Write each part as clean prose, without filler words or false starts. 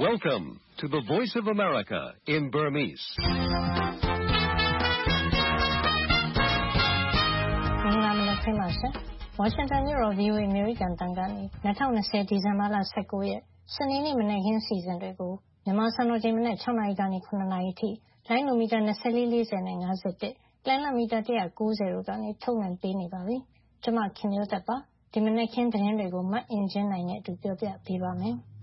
Welcome to the Voice of America in Burmese. မင်္ဂလာမနက်ခင်းပါရှင်။ ဝါရှင်တန်မြို့တော် VOA အမေရိကန်တန်ကနေ2020ဒီဇင်ဘာလ19ရက်စနေနေ့မနက်ခင်းစီစဉ်တွေကိုမြန်မာစံတော်ချိန်မနက်6နာရီကနေ9နာရီထိလိုင်းနိုမီတာ2440နဲ့51လိုင်းနိုမီတာ190တို့ကနေထုတ်လွှင့်ပေးနေပါပြီ။ကျွန်မခင်မျိုးသက်ပါဒီမနက်ခင်းသတင်းတွေကိုမအင်ဂျင်နိုင်နဲ့အတူပြောပြပေးပါမယ်။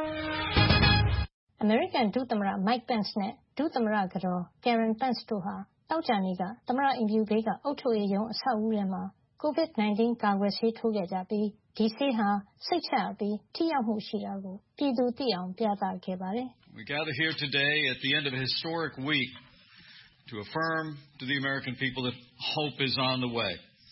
American ဒုသမ္မတ Mike Pence နဲ့ဒုသမ္မတကတော် Karen Pence တို့ဟာတောက်ကြနေကသမ္မတအိမ်ဖြူဘေးကအုပ်ချုပ်ရေးရုံးအဆောက်အဦထဲမှာ COVID-19 ကာကွယ်ဆေးထိုးခဲ့ကြပြီးဒီဆေးဟာစိတ်ချရပြီးထိရောက်မှုရှိတာကိုပြည်သူသိအောင်ပြသခဲ့ပါတယ်။ We gather here today at the end of a historic week to affirm to the American people that hope is on the way.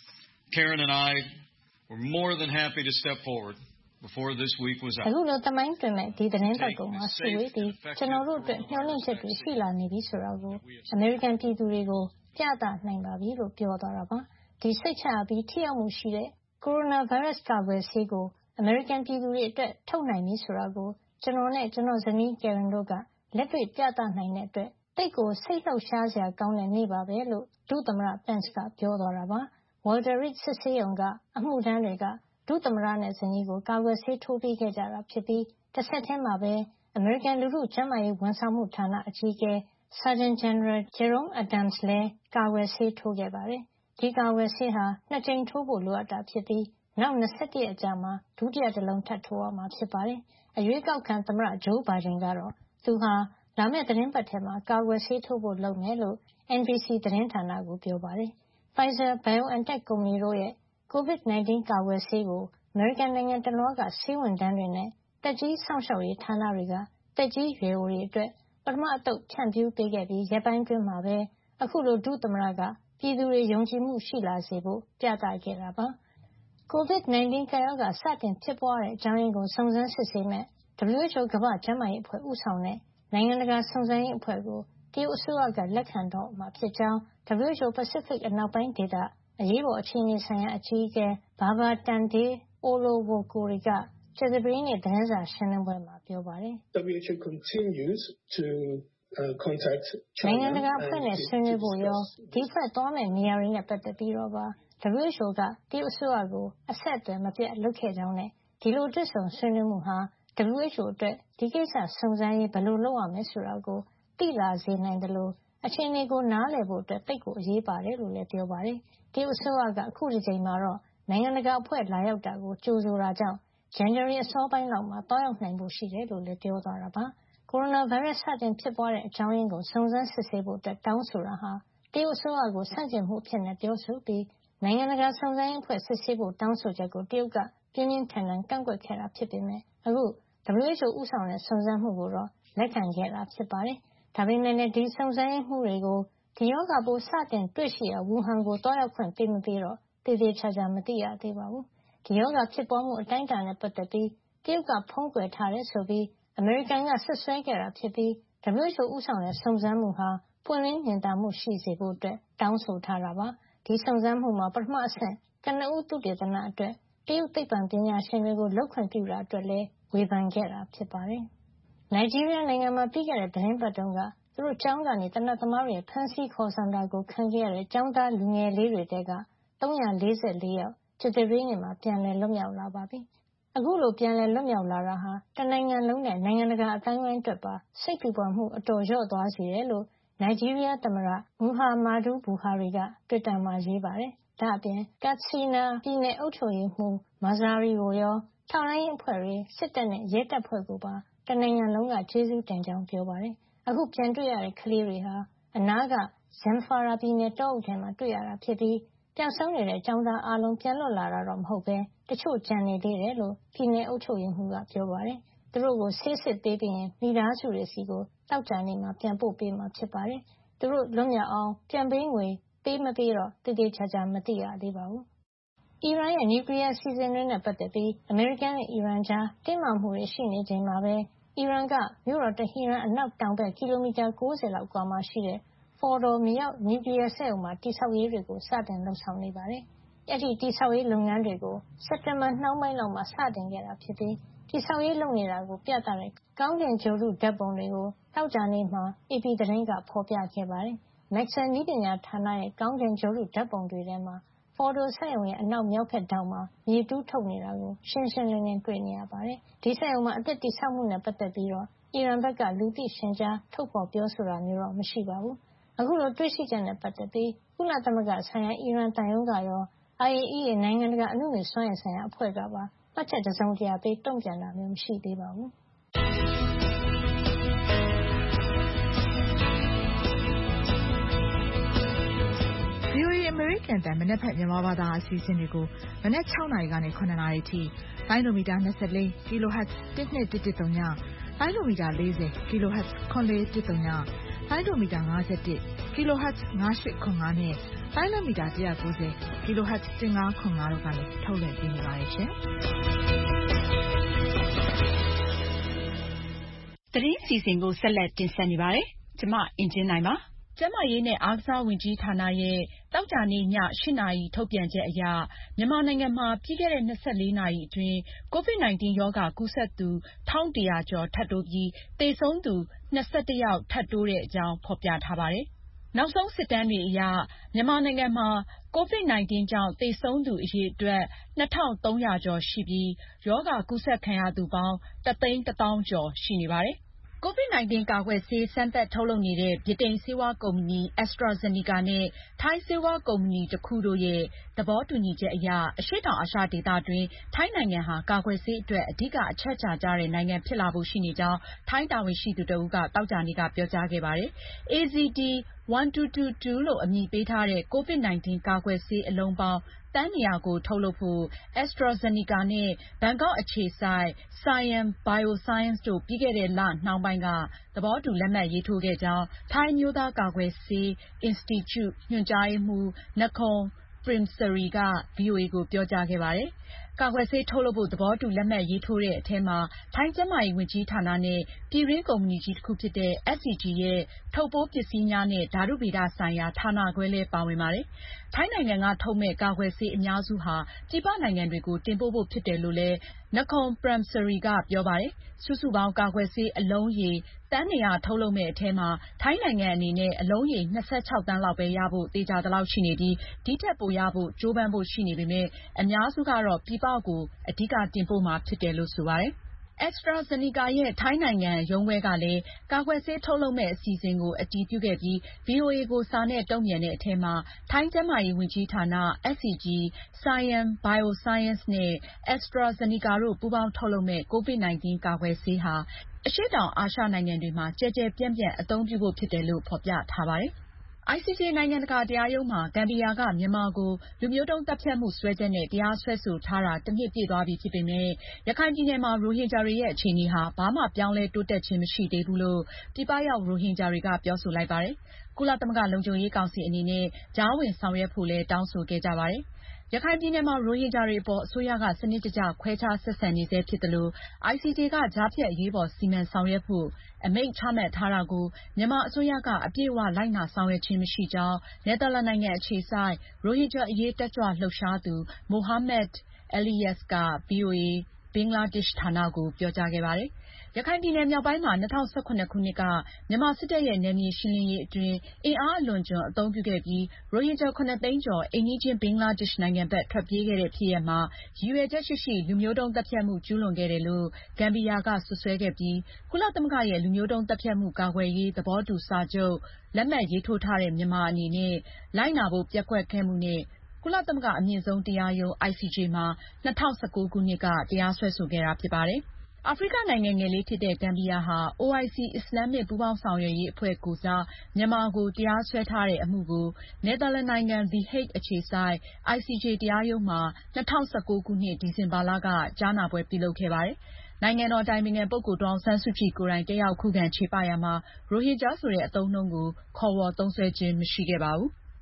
Karen and I were more than happy to step forward.Before this week was out. အခုလိုတမိုင်းတွင်မဲ့ဒီသတင်းပတ်ကုန်မှာဆွေးနွေးပြီးကျွန်တော်တို့အတွက်ညှော်လင့်ချက်တွေရှိလာနေပြီဆိုတာကို American ပြည်သူတွေကိုပြသနိုင်ပါပြီလို့ပြောသွားတာပါ။ဒီစိတ်ချရပြီးထိရောက်မှုရှိတဲ့ Coronavirus ကာကွယ်ဆေးကို American ပြည်သူတွေအတွက်ထုတ်နိုင်ပြီဆိုတာကိုကျွန်တော်နဲ့ကျွန်တော်ဇနီး Karen တို့ကလက်တွေ့ပြသနိုင်တဲ့အတွက်တိတ်ကိုစိတ်လှုပ်ရှားစရာကောင်းတဲ့နေ့ပါပဲလို့ဒုသမ္မတ Pence ကပြောသွားတာပါ။ Walter Reed စစ်ဆေးရုံကအမှုထမ်းတွေကဒုသမ္မတနဲ့ဇနီးကိုကာကွယ်ဆေးထိုးပေးခဲ့ကြတာဖြစ်ပြီးတစ်ဆက်တည်းမှာပဲ American လူထုကျန်းမာရေးဝန်ဆောင်မှုဌာနအကြီးအကဲ Surgeon General Jerome Adams လည်းကာကွယ်ဆေးထိုးခဲ့ပါတယ်။ဒီကာကွယ်ဆေးဟာ2ကြိမ်ထိုးဖို့လိုအပ်တာဖြစ်ပြီးနောက်21ရက်ကြာမှဒုတိယတစ်လုံးထပ်ထိုးရမှာဖြစ်ပါတယ်။အရွေးကောက်ခံသမ္မတ Joe Biden ကတော့သူဟာလာမယ့်သတင်းပတ်ထဲမှာကာကွယ်ဆေးထိုးဖို့လုပ်မယ်လို့ NBC သတင်းဌာနကိုပြောပါတယ်။ Pfizer-BioNTech ကုမ္ပဏီတို့ရဲ့COVID-19 ကာကွယ်ဆေးကိုအမေရိကန်နိုင်ငံတလွှားကဆေးဝန်ထမ်းတွေနဲ့သက်ကြီးစောင့်ရှောက်ရေးဌာနတွေကသက်ကြီးရွယ်အိုတွေအတွက်ပထမအသုတ်ဖြန့်ဖြူးပေးခဲ့ပြီးရက်ပိုင်းတွင်းမှာပဲအခုလိုဒုသမ္မတကပြည်သူတွေယုံကြည်မှုရှိလာစေဖို့ပြသခဲ့တာပါ။ COVID-19 ကာရောဂါစတင်ဖြစ်ပွားတဲ့အကြောင်းရင်းကိုစုံစမ်းစစ်ဆေးမဲ့ WHO ကမ္ဘာ့ကျန်းမာရေးအဖွဲ့ဦးဆောင်တဲ့နိုင်ငံတကာစုံစမ်းရေးအဖွဲ့ကိုတရုတ်အစိုးရကလက်ခံတော့မှာဖြစ်ကြောင်း WHO ပစိဖိတ်အနောက်ပိုင်းဒေသအရေးပေါ်အခြေအနေဆိုင်ရာအကြီးအကဲ Babatunde Olowokure ကကြာသပတေးနေ့သတင်းစာရှင်းလင်းပွဲမှာပြောပါတယ်။ WHO continues to contact China နိုင်ငံတကာအဖွဲ့နဲ့ဆွေးနွေးဖို့ရောဒီအဖွဲ့သွားမဲ့နေရာတွေနဲ့ပတ်သက်ပြီးတော့ပါ WHO ကတရုတ်အစိုးရကိုအဆက်အသွယ်မပြတ်လုပ်ခဲ့ကြောင်းနဲ့ဒီလိုတွေ့ဆုံဆွေးနွေးမှုဟာ WHO အတွက်ဒီကိစ္စစုံစမ်းရေးဘယ်လိုလုပ်ရမယ်ဆိုတာကိုသိလာစေနိုင်တယ်လို့အခြေအနေကိုနားလည်ဖို့အတွက်သိကိုအရေးပါတယ်လို့လည်းပြောပါတယ်။တရုတ်အစိုးရကအခုဒီချိန်မှာတော့နိုင်ငံတကာအဖွဲ့လာရောက်တာကိုကြိုဆိုတာကြောင့်ဇန်နဝါရီအစောပိုင်းလောက်မှာတောက်ရောက်နိုင်ဖို့ရှိတယ်လို့လည်းပြောသွားတာပါ။ Coronavirus စတင်ဖြစ်ပွားတဲ့အကြောင်းရင်းကိုစုံစမ်းစစ်ဆေးဖို့တောင်းဆိုတာဟာတရုတ်အစိုးရကိုဆန့်ကျင်မှုအဖြစ်နဲ့ပြောဆိုပြီးနိုင်ငံတကာစုံစမ်းရေးအဖွဲ့စစ်ဆေးဖို့တောင်းဆိုချက်ကိုတရုတ်ကပြင်းပြင်းထန်ထန်ကန့်ကွက်ခဲ့တာဖြစ်ပေမဲ့အခု WHO ဦးဆောင်တဲ့စုံစမ်းမှုကိုတော့လက်ခံခဲ့တာဖြစ်ပါတယ်။ဒါပေမဲ့လည်းဒီစုံစမ်းရေးမှုတွေကိုဒီရောဂါပိုးစတင်တွေ့ရှိရာဝူဟန်ကိုတောက်ရောက်ခွင့်ပေးမပေးတော့သေသေချာချာမသိရသေးပါဘူး။ဒီရောဂါဖြစ်ပွားမှုအတိုင်းအတာနဲ့ပတ်သက်ပြီးတရုတ်ကဖုံးကွယ်ထားတယ်ဆိုပြီးအမေရိကန်ကဆွဆွဲခဲ့တာဖြစ်ပြီး WHO ဦးဆောင်တဲ့စုံစမ်းမှုဟာပွင့်လင်းမြင်သာမှုရှိစေဖို့တောင်းဆိုထားတာပါ။ဒီစုံစမ်းမှုမှာပထမအဆင့်ကနဦးသုတေသနအတွက်တရုတ်သိပ္ပံပညာရှင်တွေကိုလုပ်ခွင့်ပြုတာအတွက်လည်းဝေဖန်ခဲ့တာဖြစ်ပါတယ်။ Nigeria နိုင်ငံမှာပြီးခဲ့တဲ့သတင်းပတ်တုန်းကသူတို့ကျောင်းကနေသေနတ်သမားတွေဖမ်းဆီးခေါ်ဆောင်တာကိုခံခဲ့ရတဲ့ကျောင်းသားလူငယ်လေးတွေထဲက344ယောက်ကြာသပတေးနေ့မှာပြန်လည်လွတ်မြောက်လာပါပြီ။အခုလိုပြန်လည်လွတ်မြောက်လာတာဟာတနိုင်ငံလုံးနဲ့နိုင်ငံတကာအသိုင်းအဝိုင်းအတွက်ပါစိတ်ပူပန်မှုအတော်လျော့သွားစေတယ်လို့ Nigeria သမ္မတ Muhammadu Buhari က Twitter မှာရေးပါတယ်။ဒါ့အပြင် Katsina ပြည်နယ်အုပ်ချုပ်ရေးမှူး Maazari ကိုရောထောက်လှမ်းရေးအဖွဲ့တွေစစ်တပ်နဲ့ရဲတပ်ဖွဲ့ကိုပါတနိုင်ငံလုံးကကျေးဇူးတင်ကြောင်းပြောပါတယ်။အခုပြန်တွေ့ရတဲ့ကလေးတွေဟာအနားက Zamfara ပြည်နယ်တောအုပ်ထဲမှာတွေ့ရတာဖြစ်ပြီးပျောက်ဆုံးနေတဲ့ကျောင်းသားအားလုံးပြန်လွတ်လာတာတော့မဟုတ်ပဲတချို့ကျန်နေသေးတယ်လို့ပြည်နယ်အုပ်ချုပ်ရေးမှူးကပြောပါတယ်။သူတို့ကိုဆေးစစ်ပေးပြီးရင်မိသားစုတွေဆီကိုသောကြာနေ့မှာပြန်ပို့ပေးမှာဖြစ်ပါတယ်။သူတို့လွတ်မြောက်အောင်ပြန်ပေးငွေပေးမပေးတော့သေသေချာချာမသိရသေးပါဘူး။အီရန်ရဲ့နျူကလီးယားအစီအစဉ်တွေနဲ့ပတ်သက်ပြီးအမေရိကန်နဲ့အီရန်ကြားတင်းမာမှုတွေရှိနေချိန်မှာပဲအီရန်ကမြို့တော်တဟီရန်အနောက်တောင်ဘက်ကီလိုမီတာ90လောက်အကွာမှာရှိတဲ့Fordow မြေအောက်နျူကလီးယားစက်ရုံမှာတည်ဆောက်ရေးတွေကိုစတင်လုပ်ဆောင်နေပါတယ်။အဲ့ဒီတိဆောက်ရေးလုပ်ငန်းတွေကိုစက်တင်ဘာနှောင်းပိုင်းလောက်မှာစတင်ခဲ့တာဖြစ်ပြီးတိဆောက်ရေးလုပ်နေတာကိုပြသတဲ့ကောင်းကင်ဂြိုဟ်တုဓာတ်ပုံတွေကိုသောကြာနေ့မှာ AP သတင်းကဖော်ပြခဲ့ပါတယ်။ Maxar နည်းပညာဌာနရဲ့ကောင်းကင်ဂြိုဟ်တုဓာတ်ပုံတွေထဲမှာဖော်ဒိုစက်ရုံရဲ့အနောက်မြောက်ဘက်ထောင့်မှာမြေတူးထုတ်နေတာကိုရှင်းရှင်းလင်းလင်းတွေ့နေရပါတယ်။ဒီစက်ရုံမှာအသစ်တိဆောက်မှုနဲ့ပတ်သက်ပြီးတော့အီရန်ဘက်ကလူသိရှင်ကြားထုတ်ဖော်ပြောဆိုတာမျိုးတော့မရှိပါဘူး။အခုလိုတွေ့ရှိချက်နဲ့ပတ်သက်ပြီးကုလသမဂ္ဂဆိုင်ရာအီရန်သံရုံးကရော IAEA နိုင်ငံတကာအနုမြူစွမ်းအင်ဆိုင်ရာအဖွဲ့ကပါမှတ်ချက်တစုံတရာပေးတုံ့ပြန်တာမျိုးမရှိသေးပါဘူး။ VOA အမေရိကန်တန်မနက်ဖြန်မြန်မာဘာသာအစီအစဉ်တွေကိုမနက်6နာရီကနေ9နာရီထိလိုင်းဒိုမီတာ24 kHz 1213ညလိုင်းဒိုမီတာ40 kHz 9410လိုင်းဒိုမီတာ51 kHz 9805နဲ့လိုင်းဒိုမီတာ190 kHz 1505တို့ကနေထုတ်လွှင့်ပေးနေပါတယ်ရှင်။သတင်းစီစဉ်ကိုဆက်လက်တင်ဆက်နေပါတယ်။ကျွန်မအင်ဂျင်နိုင်ပါကျန်းမာရေးနဲ့အားကစားဝန်ကြီးဌာနရဲ့သောကြာနေ့ည8နာရီထုတ်ပြန်ချက်အရမြန်မာနိုင်ငံမှာပြီးခဲ့တဲ့24နာရီအတွင်း COVID-19 ရောဂါကူးစက်သူ1100ကျော်ထပ်တိုးပြီးသေဆုံးသူ21ယောက်ထပ်တိုးတဲ့အကြောင်းဖော်ပြထားပါတယ်။နောက်ဆုံးစစ်တမ်းတွေအရမြန်မာနိုင်ငံမှာ COVID-19 ကြောင့်သေဆုံးသူအရေအတွက်2300ကျော်ရှိပြီးရောဂါကူးစက်ခံရသူပေါင်း110,000 ကျော်ရှိနေပါတယ်။ COVID-19 ကာကွယ်ဆေးစမ်းသပ်ထုတ်လုပ်နေတဲ့ဗြိတိန်ဆေးဝါးကုမ္ပဏီ AstraZeneca နဲ့ထိုင်းဆေးဝါးကုမ္ပဏီတစ်ခုတို့ရဲ့သဘောတူညီချက်အရအရှေ့တောင်အာရှဒေသတွင်းထိုင်းနိုင်ငံဟာကာကွယ်ဆေးအတွက်အဓိကအချက်ချာကျတဲ့နိုင်ငံဖြစ်လာဖို့ရှိနေကြောင်းထိုင်းတာဝန်ရှိသူတစ်ဦးကသောကြာနေ့ကပြောကြားခဲ့ပါတယ်။ AZD1222 လို့အမည်ပေးထားတဲ့ COVID-19 ကာကွယ်ဆေးအလုံးပေါင်းသန်း200ကိုထုတ်လုပ်ဖို့ AstraZeneca နဲ့ဘန်ကောက်အခြေစိုက် Siam Bioscience တို့ပြီးခဲ့တဲ့လနှောင်းပိုင်းကသဘောတူလက်မှတ်ရေးထိုးခဲ့ကြောင်းထိုင်းအမျိုးသားကာကွယ်ဆေးအင်စတီကျုညွှန်ကြားရေးမှူး Nakorn Premsri က VOA ကိုပြောကြားခဲ့ပါတယ်။ ကာကွယ်ဆေးထုတ်လုပ်ဖို့သဘောတူလက်မှတ်ရေးထိုးတဲ့အထဲမှာထိုင်းကျန်းမာရေးဝန်ကြီးဌာနနဲ့ပြည်တွင်းကုမ္ပဏီကြီးတစ်ခုဖြစ်တဲ့ SCG ရဲ့ထုတ်ပိုးပစ္စည်းများနဲ့ဓာတုဗေဒဆိုင်ရာဌာနခွဲလည်းပါဝင်ပါတယ်။ထိုင်းနိုင်ငံကထုတ်မဲ့ကာကွယ်ဆေးအများစုဟာပြည်ပနိုင်ငံတွေကိုတင်ပို့ဖို့ဖြစ်တယ်လို့လည်း Nakorn Premsri ကပြောပါတယ်။စုစုပေါင်းကာကွယ်ဆေးအလုံးရေသန်း200ထုတ်လုပ်မဲ့အထဲမှာထိုင်းနိုင်ငံအနေနဲ့အလုံးရေ26သန်းလောက်ပဲရဖို့သေချာသလောက်ရှိနေပြီးဒီထက်ပိုရဖို့ကြိုးပမ်းဖို့ရှိနေပေမဲ့အများစုကတော့ပြည်ပကိုအဓိကတင်ပို့မှာဖြစ်တယ်လို့ဆိုပါတယ်။ AstraZeneca ရဲ့ထိုင်းနိုင်ငံရုံးခွဲကလည်းကာကွယ်ဆေးထုတ်လုပ်မဲ့အစီအစဉ်ကိုအတည်ပြုခဲ့ပြီး VOA ကိုစာနဲ့တုံ့ပြန်တဲ့အထဲမှာထိုင်းကျန်းမာရေးဝန်ကြီးဌာန SCG, Siam Bioscience နဲ့ AstraZeneca တို့ပူးပေါင်းထုတ်လုပ်မဲ့ COVID-19 ကာကွယ်ဆေးဟာအရှေ့တောင်အာရှနိုင်ငံတွေမှာကျယ်ကျယ်ပြန့်ပြန့်အသုံးပြုဖို့ဖြစ်တယ်လို့ဖော်ပြထားပါတယ်။ ICJ နိုင်ငံတကာတရားရုံးမှာဂမ်ဘီယာကမြန်မာကိုလူမျိုးတုန်းသတ်ဖြတ်မှုစွဲချက်နဲ့တရားစွဲဆိုထားတာတစ်နှစ်ပြည့်သွားပြီဖြစ်ပေမဲ့ရခိုင်ပြည်နယ်မှာရိုဟင်ဂျာတွေရဲ့အခြေအနေဟာဘာမှပြောင်းလဲတိုးတက်ခြင်းမရှိသေးဘူးလို့ပြည်ပရောက်ရိုဟင်ဂျာတွေကပြောဆိုလိုက်ပါတယ်။ကုလသမဂ္ဂလုံခြုံရေးကောင်စီအနေနဲ့ကြားဝင်ဆောင်ရွက်ဖို့လည်းတောင်းဆိုခဲ့ကြပါတယ်။ရခိုင်ပြည်နယ်မှာရိုဟင်ဂျာတွေအပေါ်အစိုးရကစနစ်တကျခွဲခြားဆက်ဆံနေဆဲဖြစ်သလို ICJ ကကြားဖြတ်အရေးပေါ်စီမံဆောင်ရွက်ဖို့အမိန့်ချမှတ်ထားတာကိုမြန်မာအစိုးရကအပြည့်အဝလိုက်နာဆောင်ရွက်ခြင်းမရှိကြောင်းနယ်သာလန်နိုင်ငံအခြေစိုက်ရိုဟင်ဂျာအရေးတက်ကြွလှုပ်ရှားသူ Mohammed Eleyas က VOA ဘင်္ဂလားဒေ့ရှ်ဌာနကိုပြောကြားခဲ့ပါတယ်။ ရခိုင်ပြည်နယ်မြောက်ပိုင်းမှာ2017ခုနှစ်ကမြန်မာစစ်တပ်ရဲ့နယ်မြေရှင်းလင်းရေးအတွင်းအင်အားအလွန်အကျွံအသုံးပြုခဲ့ပြီးရိုဟင်ဂျာ7သိန်းကျော်အိမ်နီးချင်းဘင်္ဂလားဒေ့ရှ်နိုင်ငံဘက်ထွက်ပြေးခဲ့တဲ့ဖြစ်ရပ်မှာရည်ရွယ်ချက်ရှိရှိလူမျိုးတုန်းသတ်ဖြတ်မှုကျူးလွန်ခဲ့တယ်လို့ဂမ်ဘီယာကစွပ်စွဲခဲ့ပြီးကုလသမဂ္ဂရဲ့လူမျိုးတုန်းသတ်ဖြတ်မှုကာကွယ်ရေးသဘောတူစာချုပ်လက်မှတ်ရေးထိုးထားတဲ့မြန်မာအနေနဲ့လိုက်နာဖို့ပျက်ကွက်ခဲ့မှုနဲ့ကုလသမဂ္ဂအမြင့်ဆုံးတရားရုံး ICJ မှာ2019ခုနှစ်ကတရားစွဲဆိုခဲ့တာဖြစ်ပါတယ်။ အာဖရိကနိုင်ငံငယ်လေးဖြစ်တဲ့ဂမ်ဘီယာဟာ OIC အစ္စလာမ်မစ်ပူးပေါင်းဆောင်ရွက်ရေးအဖွဲ့ကိုယ်စားမြန်မာကိုတရားစွဲထားတဲ့အမှုကိုနယ်သာလန်နိုင်ငံ The Hague အခြေစိုက် ICJ တရားရုံးမှာ2019ခုနှစ်ဒီဇင်ဘာလကကြားနာပွဲပြုလုပ်ခဲ့ပါတယ်။ နိုင်ငံတော်အတိုင်ပင်ခံပုဂ္ဂိုလ်ဒေါ်အောင်ဆန်းစုကြည်ကိုယ်တိုင်တက်ရောက်ခုခံချေပရာမှာရိုဟင်ဂျာဆိုတဲ့အသုံးအနှုန်းကိုခေါ်ဝေါ်သုံးစွဲခြင်းမရှိခဲ့ပါဘူး။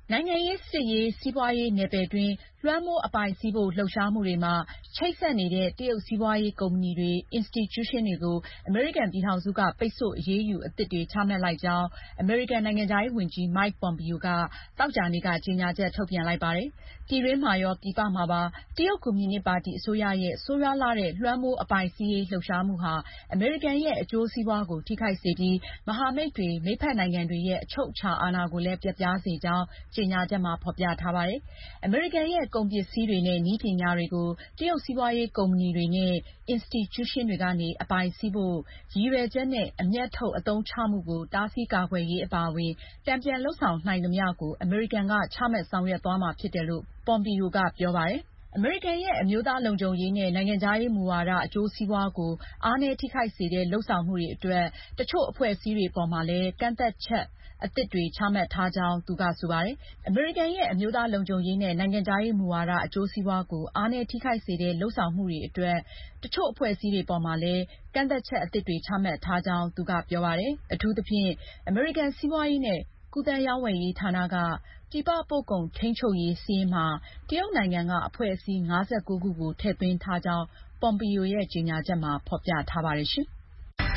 နိုင်ငံရေးစစ်ရေးစီးပွားရေးနယ်ပယ်တွင်းလွှမ်းမိုးအပိုင်စီးဖို့လှုပ်ရှားမှုတွေမှာချိတ်ဆက်နေတဲ့တရုတ်စီးပွားရေးကုမ္ပဏီတွေ institution တွေကိုအမေရိကန်ပြည်ထောင်စုကပိတ်ဆို့အရေးယူအသစ်တွေချမှတ်လိုက်ကြောင်းအမေရိကန်နိုင်ငံခြားရေးဝန်ကြီး Mike Pompeo ကသောကြာနေ့ကကြေညာချက်ထုတ်ပြန်လိုက်ပါတယ်။ပြည်တွင်းမှာရောပြည်ပမှာပါတရုတ်ကွန်မြူနစ်ပါတီအစိုးရရဲ့ဆိုးရွားလှတဲ့လွှမ်းမိုးအပိုင်စီးရေးလှုပ်ရှားမှုဟာအမေရိကန်ရဲ့အကျိုးစီးပွားကိုထိခိုက်စေပြီးမဟာမိတ်တွေမိတ်ဖက်နိုင်ငံတွေရဲ့အချုပ်အခြာအာဏာကိုလည်းပျက်ပြားစေကြောင်းကြေညာချက်မှာဖော်ပြထားပါတယ်။အမေရိကန်ရဲ့ကုန်ပစ္စည်းတွေနဲ့နည်းပညာတွေကိုတရုတ်စီးပွားရေးကုမ္ပဏီတွေနဲ့ institution တွေကနေအပိုင်စီးဖို့ရည်ရွယ်ချက်နဲ့အမြတ်ထုတ်အသုံးချမှုကိုတားဆီးကာကွယ်ရေးအပါအဝင်တန်ပြန်လုပ်ဆောင်နိုင်သမျှကိုအမေရိကန်ကချမှတ်ဆောင်ရွက်သွားမှာဖြစ်တယ်လို့ Pompeo ကပြောပါတယ်။အမေရိကန်ရဲ့အမျိုးသားလုံခြုံရေးနဲ့နိုင်ငံခြားရေးမူဝါဒအကျိုးစီးပွားကိုအားနည်းထိခိုက်စေတဲ့လုပ်ဆောင်မှုတွေအတွက်တချို့အဖွဲ့အစည်းတွေပေါ်မှာလည်းကန့်သတ်ချက်အသစ်တွေချမှတ်ထားကြောင်းသူကဆိုပါတယ်။အမေရိကန်ရဲ့အမျိုးသားလုံခြုံရေးနဲ့နိုင်ငံခြားရေးမူဝါဒအကျိုးစီးပွားကိုအားနည်းထိခိုက်စေတဲ့လုပ်ဆောင်မှုတွေအတွက်တချို့အဖွဲ့အစည်းတွေပေါ်မှာလည်းကန့်သတ်ချက်အသစ်တွေချမှတ်ထားကြောင်းသူကပြောပါတယ်။အထူးသဖြင့်အမေရိကန်စီးပွားရေးနဲ့ကူးသန်းရောင်းဝယ်ရေးဌာနကပြည်ပပို့ကုန်ထိန်းချုပ်ရေးစာရင်းမှာတရုတ်နိုင်ငံကအဖွဲ့အစည်း59ခုကိုထည့်သွင်းထားကြောင်း Pompeo ရဲ့ကြေညာချက်မှာဖော်ပြထားပါတယ်ရှင်။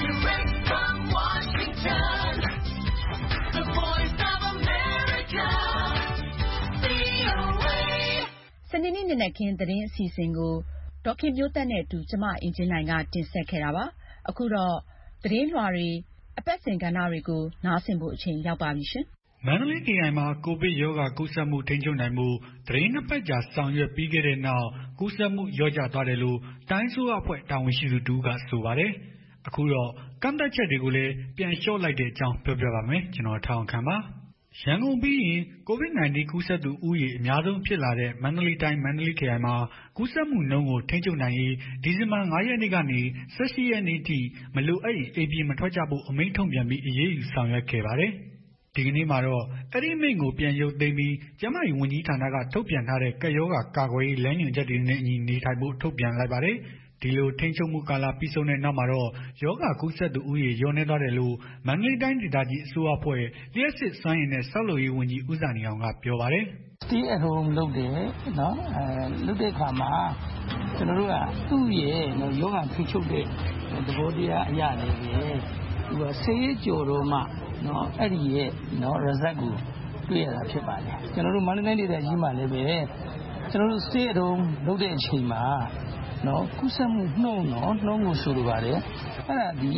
စနေနေ့နံနက်ခင်းသတင်းအစီအစဉ်ကိုဒေါ်ခင်မျိုးသက်နဲ့အတူကျမအင်ကြင်းနိုင်ကတင်ဆက်ခဲ့တာပါ။အခုတော့သတင်းလွှာတွေအပတ်စဉ်ကဏ္ဍတွေကိုနားဆင်ဖို့အချိန်ရောက်ပါပြီရှင်။မန္တလေးခရိုင်မှာကိုဗစ်ရောဂါကူးစက်မှုထိန်းချုပ်နိုင်မှုသတင်းနှစ်ပတ်ကြာဆောင်ရွက်ပြီးခဲ့တဲ့နောက်ကူးစက်မှုလျော့ကျသွားတယ်လို့တိုင်းဆိုးအဖွဲ့တာဝန်ရှိသူတူကဆိုပါတယ်။အခုတော့ကန့်သတ်ချက်တွေကိုလည်းပြန်လျှော့လိုက်တဲ့အကြောင်းပြောပြပါမယ်။ကျွန်တော်ထောင်ခံပါ။ရန်ကုန်ပြီးရင် COVID-19 ကူးစက်သူဦးရေအများဆုံးဖြစ်လာတဲ့မန္တလေးတိုင်းမန္တလေးခရိုင်မှာကူးစက်မှုနှုန်းကိုထိန်းချုပ်နိုင်ရေးဒီဇင်ဘာ9ရက်နေ့ကနေ18ရက်နေ့ထိမလိုအပ်ရင်အိမ်ပြင်မထွက်ကြဖို့အမိန့်ထုတ်ပြန်ပြီးအရေးယူဆောင်ရွက်ခဲ့ပါတယ်။ဒီကနေ့မှာတော့အဲ့ဒီမိန့်ကိုပြန်ရုပ်သိမ်းပြီးကျန်းမာရေးဝန်ကြီးဌာနကထုတ်ပြန်ထားတဲ့ကပ်ရောဂါကာကွယ်ရေးလမ်းညွှန်ချက်တွေနဲ့အညီနေထိုင်ဖို့ထုတ်ပြန်လိုက်ပါတယ်။ဒီလိုထိန်းချုပ်မှုကာလပြီးဆုံးတဲ့နောက်မှာတော့ရောဂါကူးစက်သူဦးရေလျော့နည်းသွားတယ်လို့မန္တလေးတိုင်းဒေသကြီးအစိုးရအဖွဲ့လျှက်စစ်စွမ်းရည်နဲ့ဆောက်လုပ်ရေးဝန်ကြီးဦးဇာနည်အောင်ကပြောပါတယ်။ Stay at home လုပ်တယ်နော်လုပ်တဲ့အခါမှာကျွန်တော်တို့ကသူ့ရဲ့ရောဂါထိချုပ်တဲ့သဘောတရားအရာတွေပဲသူကဆေးကြော်တော့မှနော်အဲ့ဒီရဲ့နော် result ကိုတွေ့ရတာဖြစ်ပါတယ်ကျွန်တော်တို့မန္တလေးတိုင်းဒေသကြီးမှာလည်းပဲကျွန်တော်တို့ Stay at home လုပ်တဲ့အချိန်မှာနော်ကူးစက်မှုနှုန်းကိုဆိုလိုပါတယ်အဲ့ဒါဒီ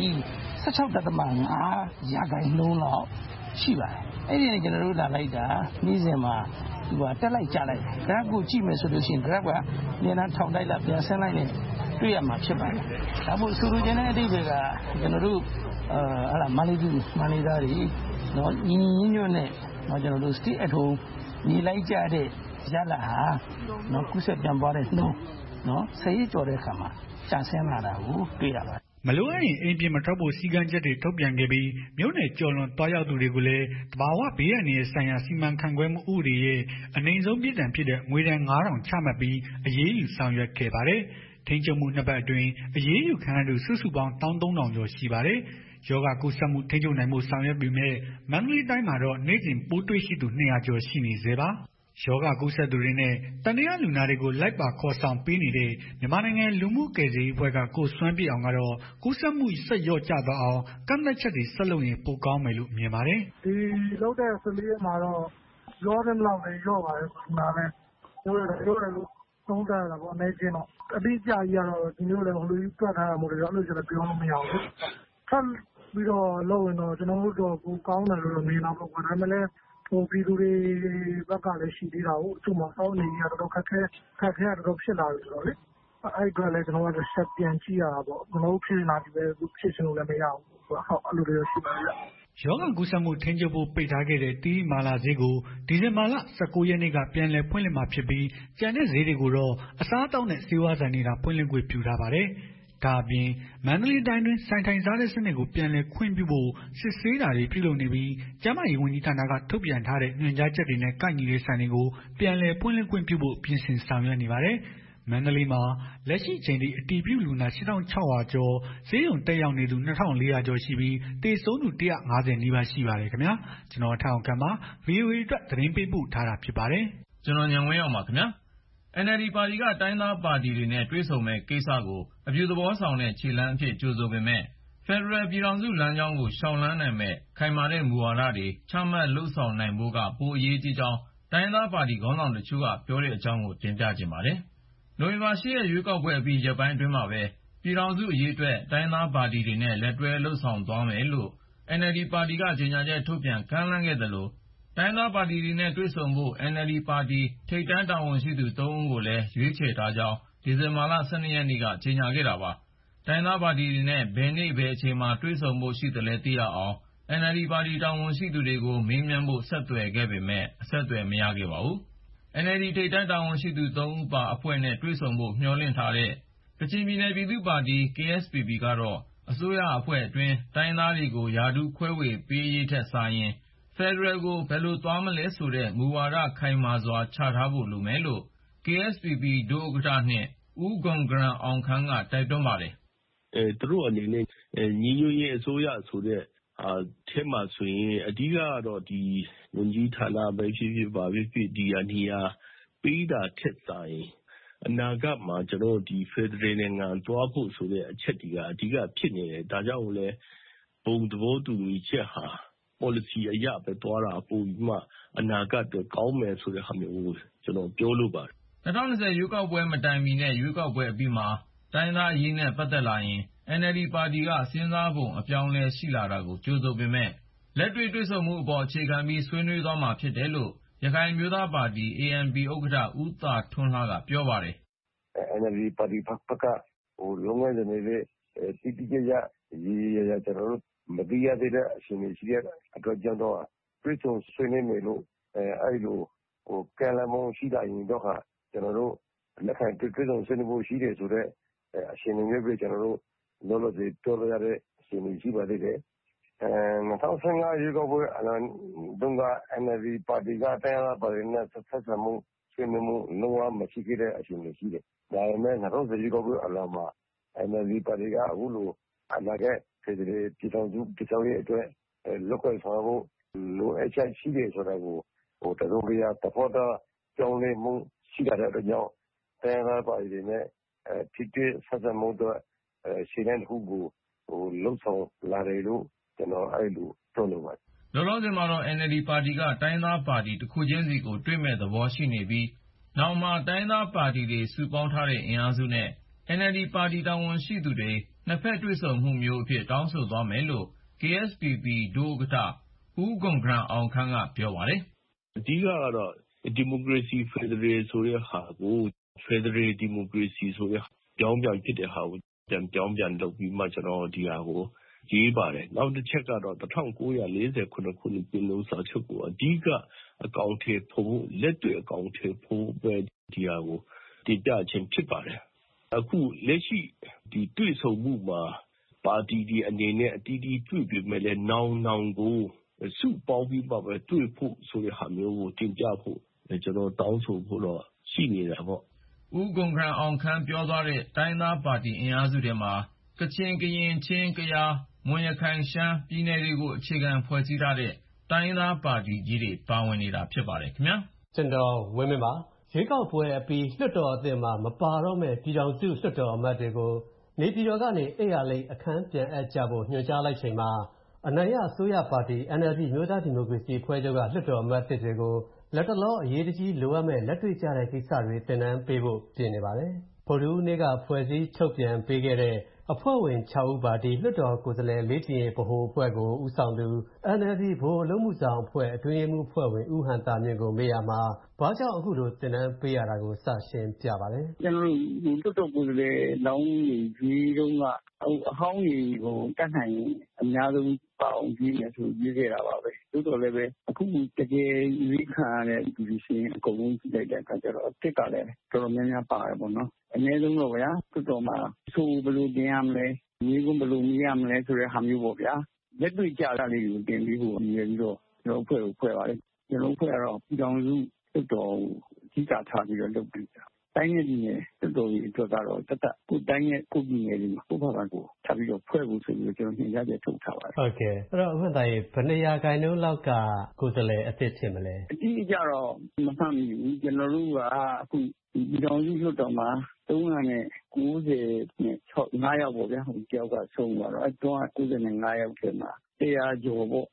16.5 ရာခိုင်နှုန်းလောက်ရှိပါတယ်အဲ့ဒီနဲ့ကျွန်တော်တို့လာလိုက်တာနေ့စဉ်မှာသူကတက်လိုက်ကြလိုက် graph ကိုကြည့်မယ်ဆိုလို့ရှိရင် graph ကနည်းနည်းထောင်တိုက်လာပြန်ဆင်းလိုက်နေတွေ့ရမှာဖြစ်ပါတယ်ဒါမို့ဆိုလိုချင်တဲ့အဓိပ္ပာယ်ကကျွန်တော်တို့အဲ့ဒါမန္တလေးသားတွေနော်ညီညွတ်နဲ့နော်ကျွန်တော်တို့ stay at home နေလိုက်ကြတဲ့ရလဟာနော်ကူးစက်ပြန်ပွားတဲ့နှုန်းနော်ဆယ်ရကျော်တဲ့အခါမှာကျဆင်းလာတာကိုတွေ့ရပါတယ်မလိုအပ်ရင်အိမ်ပြင်မထွက်ဖို့စည်းကမ်းချက်တွေထုတ်ပြန်ခဲ့ပြီးမြို့နယ်ကျော်လွန်သွားရောက်သူတွေကိုလည်းတဘာဝဘေးအန္တရာယ်ဆိုင်ရာစီမံခန့်ခွဲမှုဥပဒေရဲ့အနိမ့်ဆုံးပြစ်ဒဏ်ဖြစ်တဲ့ငွေဒဏ်9000ချမှတ်ပြီးအရေးယူဆောင်ရွက်ခဲ့ပါတယ်။ထိန်းချုပ်မှုနှစ်ပတ်အတွင်းအရေးယူခံရသူစုစုပေါင်း13000ကျော်ရှိပါတယ်။ယောဂကူးစက်မှုထိန်းချုပ်နိုင်မှုဆောင်ရွက်ပြီးမဲ့မန္တလေးတိုင်းမှာတော့နေ့စဉ်ပိုးတွေ့ရှိသူ200ကျော်ရှိနေသေးပါ။ယောဂကူးစက်သူတွေနဲ့တန်တရားလူနာတွေကိုလိုက်ပါခေါ်ဆောင်ပေးနေတဲ့မြန်မာနိုင်ငံလူမှုကယ်ဆယ်ရေးအဖွဲ့ကကိုစွမ်းပြည့်အောင်ကတော့ကူးစက်မှုဆက်လျော့ကျသွားအောင်ကန့်သတ်ချက်တွေဆက်လုပ်ရင်ပိုကောင်းမယ်လို့မြင်ပါတယ်။ဒီလောက်တဲ့14ရက်မှာတော့ရောတဲ့လောက်လည်းရောပါတယ်ဒီမှာလည်းရောတယ်လို့သုံးသပ်ရတာပေါ့အနေချင်းတော့အတိအကျကြီးကတော့ဒီမျိုးလည်းဟိုလိုကြီးတွက်ထားတာမို့လို့အဲ့လိုကျတော့ပြောလို့မရဘူး။ထပ်ပြီးတော့လုပ်ရင်တော့ကျွန်တော်တို့တော့ကိုကောင်းတယ်လို့မြင်တာပေါ့။ဒါပေမဲ့လည်းပြည်သူတွေဘက်ကလည်းရှိသေးတာကိုအချို့မှာစောင်းနေရတော့ခက်ခဲတော့ဖြစ်လာပြီဆိုတော့လေအဲ့အတွက်လည်းကျွန်တော်တို့ဆက်ပြန်ကြည့်ရတာပေါ့ကျွန်တော်တို့ဖြစ်နေတာဒီပဲဖြစ်ရှင်လို့လည်းမရဘူးဟုတ်အဲ့လိုတွေရှိပါရဲ့ယောဂကူးစက်မှုထိန်းချုပ်ဖို့ပိတ်ထားခဲ့တဲ့တီးမာလာဈေးကိုဒီဇင်ဘာလ19ရက်နေ့ကပြန်လည်ဖွင့်လှစ်မှာဖြစ်ပြီးကျန်တဲ့ဈေးတွေကိုတော့အစားအသောက်နဲ့ဆေးဝါးဆိုင်တွေကဖွင့်လှစ်ခွင့်ပြုထားပါတယ်။ဒါအပြင်မန္တလေးတိုင်းတွင်ဆိုင်ထိုင်စားတဲ့စနစ်ကိုပြန်လည်ခွင့်ပြုဖို့စစ်ဆေးတာတွေပြုလုပ်နေပြီးကျန်းမာရေးဝန်ကြီးဌာနကထုတ်ပြန်ထားတဲ့ညွှန်ကြားချက်တွေနဲ့ကိုက်ညီတဲ့ဆိုင်တွေကိုပြန်လည်ဖွင့်လှစ်ခွင့်ပြုဖို့ပြင်ဆင်ဆောင်ရွက်နေပါတယ်။မန္တလေးမှာလက်ရှိချိန်ထိအတည်ပြုလူနာ 8600 ကျော်ဆေးရုံတက်ရောက်နေသူ 2400 ကျော်ရှိပြီးသေဆုံးသူ 150 နီးပါးရှိပါတယ်ခင်ဗျာကျွန်တော်ထအောင်ခန့်ပါ VOA အတွက်သတင်းပေးပို့ထားတာဖြစ်ပါတယ်ကျွန်တော်ညံဝင်းအောင်ပါခင်ဗျာNLD ပါတီကတိုင်းသားပါတီတွေနဲ့တွေ့ဆုံမဲ့ကိစ္စကိုအပြုသဘောဆောင်တဲ့ခြေလှမ်းအဖြစ်ကြိုဆိုပေမဲ့ဖက်ဒရယ်ပြည်ထောင်စုလမ်းကြောင်းကိုရှောင်လန်းနိုင်မဲ့ခိုင်မာတဲ့မူဝါဒတွေချမှတ်လှုပ်ဆောင်နိုင်ဖို့ကပိုအရေးကြီးကြောင်းတိုင်းသားပါတီခေါင်းဆောင်တချို့ကပြောတဲ့အကြောင်းကိုတင်ပြကြပါမယ်။နိုဝင်ဘာ 10 ရက်ရွေးကောက်ပွဲအပြီးရက်ပိုင်းအတွင်းမှာပဲပြည်ထောင်စုအရေးအတွက်တိုင်းသားပါတီတွေနဲ့လက်တွဲလှုပ်ဆောင်သွားမယ်လို့ NLD ပါတီကကြေညာချက်ထုတ်ပြန်ကမ်းလှမ်းခဲ့တယ်လို့တိုင်းသားပါတီတွေနဲ့တွေ့ဆုံဖို့ NLD ပါတီထိပ်တန်းတာဝန်ရှိသူ 3 ဦးကိုလည်းရွေးချယ်ထားကြောင်းဒီဇင်ဘာလ 12 ရက်နေ့ကကြေညာခဲ့တာပါ။တိုင်းသားပါတီတွေနဲ့ဘယ်နေ့ဘယ်အချိန်မှာတွေ့ဆုံဖို့ရှိတယ်လဲသိရအောင် NLD ပါတီတာဝန်ရှိသူတွေကိုမေးမြန်းဖို့ဆက်သွယ်ခဲ့ပေမဲ့အဆက်အသွယ်မရခဲ့ပါဘူး။ NLD ထိပ်တန်းတာဝန်ရှိသူ 3 ဦးပါအဖွဲ့နဲ့တွေ့ဆုံဖို့မျှော်လင့်ထားတဲ့ကချင်ပြည်နယ်ပြည်သူ့ပါတီ KSPP ကတော့အစိုးရအဖွဲ့အတွင်းတိုင်းသားတွေကိုယာတုခွဲဝေပေးရေးထက်စာရင်ဖက်ဒရယ်ကိုဘယ်လိုသွားမလဲဆိုတဲ့မူဝါဒခိုင်မာစွာချထားဖို့လိုမယ်လို့ KSPP ဒုဥက္ကဋ္ဌနဲ့ဦးဂွန်ဂရန်အောင်ခမ်းကတိုက်တွန်းပါတယ်။သူတို့အနေနဲ့ညီညွတ်ရေးအစိုးရဆိုတဲ့ထဲမှာဆိုရင်အဓိကကတော့ဒီဝန်ကြီးဌာနပဲဖြစ်ဖြစ်ပါဖြစ်ဖြစ်ဒီနေရာပေးတာထက်စာရင်အနာဂတ်မှာကျွန်တော်ဒီဖက်ဒရယ်နိုင်ငံသွားဖို့ဆိုတဲ့အချက်တွေကအဓိကဖြစ်နေတယ်။ဒါကြောင့်လည်းဘုံသဘောတူညီချက်ဟာ policy အရပဲသွားတာပိုပြီးမှအနာဂတ်အတွက်ကောင်းမယ်ဆိုတဲ့ဟာမျိုးကိုကျွန်တော်ပြောလိုပါတယ်။2020ရွေးကောက်ပွဲမတိုင်မီနဲ့ရွေးကောက်ပွဲအပြီးမှာတိုင်းသားအရေးနဲ့ပတ်သက်လာရင် NLD ပါတီကစဉ်းစားပုံအပြောင်းလဲရှိလာတာကိုကြိုဆိုပေမဲ့လက်တွေ့တွေ့ဆုံမှုအပေါ်အခြေခံပြီးဆွေးနွေးသွားမှာဖြစ်တယ်လို့ရခိုင်မျိုးသားပါတီ ANP ဥက္ကဋ္ဌဦးသာထွန်းလှကပြောပါတယ်။ NLD ပါတီဘက်ကလုပ်ငန်းစဉ်တွေတိတိကျကျရကျွန်တော်တို့မသိရသေးတဲ့အချိန်တွေရှိတဲ့အတွက်ကြောင့်တော့တွေ့ဆုံဆွေးနွေးမယ်လို့အဲဒီလိုကံလမ်းမရှိတာရင်တော့ကျွန်တော်တို့လက်ခံတွေ့ဆုံဆွေးနွေးဖို့ရှိတယ်ဆိုတော့အရှင်တွေမျိုးပဲကျွန်တော်တို့လောလောဆယ်ပြောလို့ရတဲ့အချိန်တွေရှိပါသေးတယ်2015ရွေးကောက်ပွဲတုန်းက NLD ပါတီကတိုင်းသားပါတီနဲ့ဆက်ဆံမှုဆွေးနွေးမှုလုံးဝမရှိခဲ့တဲ့အချိန်တွေရှိတယ်ဒါပေမဲ့2010ရွေးကောက်ပွဲအလာမှာ NLD ပါတီကအခုလိုအနာဂတ်ဖက်ဒရယ်ပြည်ထောင်စုတည်ဆောက်ရေးအတွက်လုပ်ကိုင်ဆောင်ဖို့လိုအပ်ချက်ရှိတယ်ဆိုတာကိုတစုံတရာသဘောထားကြောင်းလဲမှုရှိတဲ့အတွက်ကြောင့်တိုင်းသားပါတီတွေနဲ့ထိတွေ့ဆက်ဆံမှုတော့ရှင်းတဲ့ခုကိုလှုပ်ဆောင်လာတယ်လို့ကျွန်တော်အဲ့လိုပြောလို့ပါတယ်လောလောဆယ်မှာတော့ NLD ပါတီကတိုင်းသားပါတီတစ်ခုချင်းစီကိုတွေ့မဲ့သဘောရှိနေပြီးနောက်မှာတိုင်းသားပါတီတွေစုပေါင်းထားတဲ့အင်အားစုနဲ့ NLD ပါတီတာဝန်ရှိသူတွေနှစ်ဖက်တွေ့ဆုံမှုမျိုးအဖြစ်တောင်းဆိုသွားမယ်လို့ KSPP ဒုဥက္ကဋ္ဌဦးဂွန်ဂရန်အောင်ခမ်းကပြောပါတယ်။အဓိကကတော့ဒီမိုကရေစီဖက်ဒရယ်ဆိုတဲ့ဟာကိုဖက်ဒရယ်ဒီမိုကရေစီဆိုတဲ့ပြောင်းပြန်ဖြစ်တဲ့ဟာကိုပြောင်းပြန်လုပ်ပြီးမှကျွန်တော်ဒီဟာကိုရေးပါတယ်။နောက်တစ်ချက်ကတော့1949ခုနှစ်ပြည်လုံးစာချုပ်ကိုအဓိကအကောင့်ထဲဖို့လက်တွေ့အကောင့်ထဲဖို့ပဲဒီဟာကိုတည်ကြခြင်းဖြစ်ပါတယ်။အခုလက်ရှိဒီတွေ့ဆုံမှုမှာပါတီဒီအနေနဲ့အတီးတီးတွေ့ပြီးမဲ့လဲနောင်ကိုစုပေါင်းပြီးမှပဲတွေ့ဖို့ဆိုတဲ့ဟာမျိုးကိုတင်ပြဖို့ကျွန်တော်တောင်းဆိုဖို့တော့ရှိနေတာပေါ့ဦးဂွန်ဂရန်အောင်ခမ်းပြောသွားတဲ့တိုင်းသားပါတီအင်အားစုတွေမှာကချင်ကရင်ချင်းကယားမွန်ရခိုင်ရှမ်းပြည်နယ်တွေကိုအခြေခံဖွဲ့စည်းထားတဲ့တိုင်းသားပါတီကြီးတွေပါဝင်နေတာဖြစ်ပါတယ်ခင်ဗျာကျွန်တော်ဝင်းမင်းပါရွေးကောက်ပွဲအပြီးလွှတ်တော်အသစ်မှာမပါတော့မဲ့ပြည်ထောင်စုလွှတ်တော်အမတ်တွေကိုနေပြည်တော်ကနေအိယာလိတ်အခမ်းပြန်အပ်ကြဖို့ညွှန်ကြားလိုက်ချိန်မှာအနိုင်ရအစိုးရပါတီ NLD မျိုးသားဒီမိုကရေစီအဖွဲ့ချုပ်ကလွှတ်တော်အမတ်တွေကိုလက်တလောအရေးတကြီးလိုအပ်မဲ့လက်တွေ့ကျတဲ့ကိစ္စတွေသင်တန်းပေးဖို့ပြင်နေပါတယ်။ဗုဒ္ဓဟူးနေ့ကဖွဲ့စည်းထုတ်ပြန်ပေးခဲ့တဲ့အဖွဲ့ဝင်6ဦးပါတီလွှတ်တော်ကိုယ်စားလှယ်လေ့ကျင့်ရေးဗဟိုအဖွဲ့ကိုဦးဆောင်သူ NLD ဗဟိုအလုပ်မှုဆောင်အဖွဲ့အတွင်းရေးမှူးအဖွဲ့ဝင်ဦးဟန်တာမြင့်ကိုမေးရမှာဘာကြောင့်အခုလိုသင်တန်းပေးရတာကိုစရှင်းပြပါတယ်။ကျွန်တော်တို့လွှတ်တော်ကိုယ်စားလှယ်လောင်းကြီးရွေးတုန်းကအဟောင်းကြီးကိုတတ်နိုင်အများဆုံးပါအောင်ကြီးနေဆိုရေးခဲ့တာပါပဲ။သို့တော်လည်းပဲအခုတကယ်ရွေးခံရတဲ့ဒီလိုရှင်အကုန်လုံးကြည့်လိုက်တဲ့အခါကျတော့အစ်စ်ကလည်းတော်တော်များများပါတယ်ပေါ့နော်။အနည်းဆုံးတော့ဗျာလွှတ်တော်မှာဆိုဘယ်လိုတင်ရမလဲမျိုးကုန်းဘယ်လိုမြင်ရမလဲဆိုတဲ့ဟာမျိုးပေါ့ဗျာလက်တွေ့ကြတာလေးကိုတင်ပြီးဖို့အမြဲပြီးတော့ကျွန်တော်အဖွဲ့ကိုဖွဲ့ပါတယ်ကျွန်တော်အဖွဲ့ကတော့ပြည်ထောင်စုလွှတ်တော်ကိုအဓိကထားပြီးတော့လုပ်ပြီးတာတိုင်းနဲ့ပြည်နယ်တော်တော်ကြီးအတွက်ကတော့ကိုတိုင်းနဲ့ကိုပြည်နယ်တွေမှာကိုယ့်ဘာသာကိုထပ်ပြီးတော့ဖွဲ့ဖို့ဆိုပြီးကျွန်တော်ညွှန်ကြားချက်ထုတ်ထားပါတယ်ဟုတ်ကဲ့အဲ့တော့ဥပဒေဘယ်နေရာခိုင်နှုန်းလောက်ကကိုယ်စားလှယ်အသစ်ဖြစ်မလဲအတိအကျတော့မမှတ်မိဘူးကျွန်တော်တို့ကအခုဒီတောင်စုလွှတ်တော်မှာ390နဲ့5ယောက်ပေါ့ဗျာဟိုတယောက်ကဆုံးသွားတော့အဲ့395ယောက်ထဲမှာ100ကျော်ပေါ့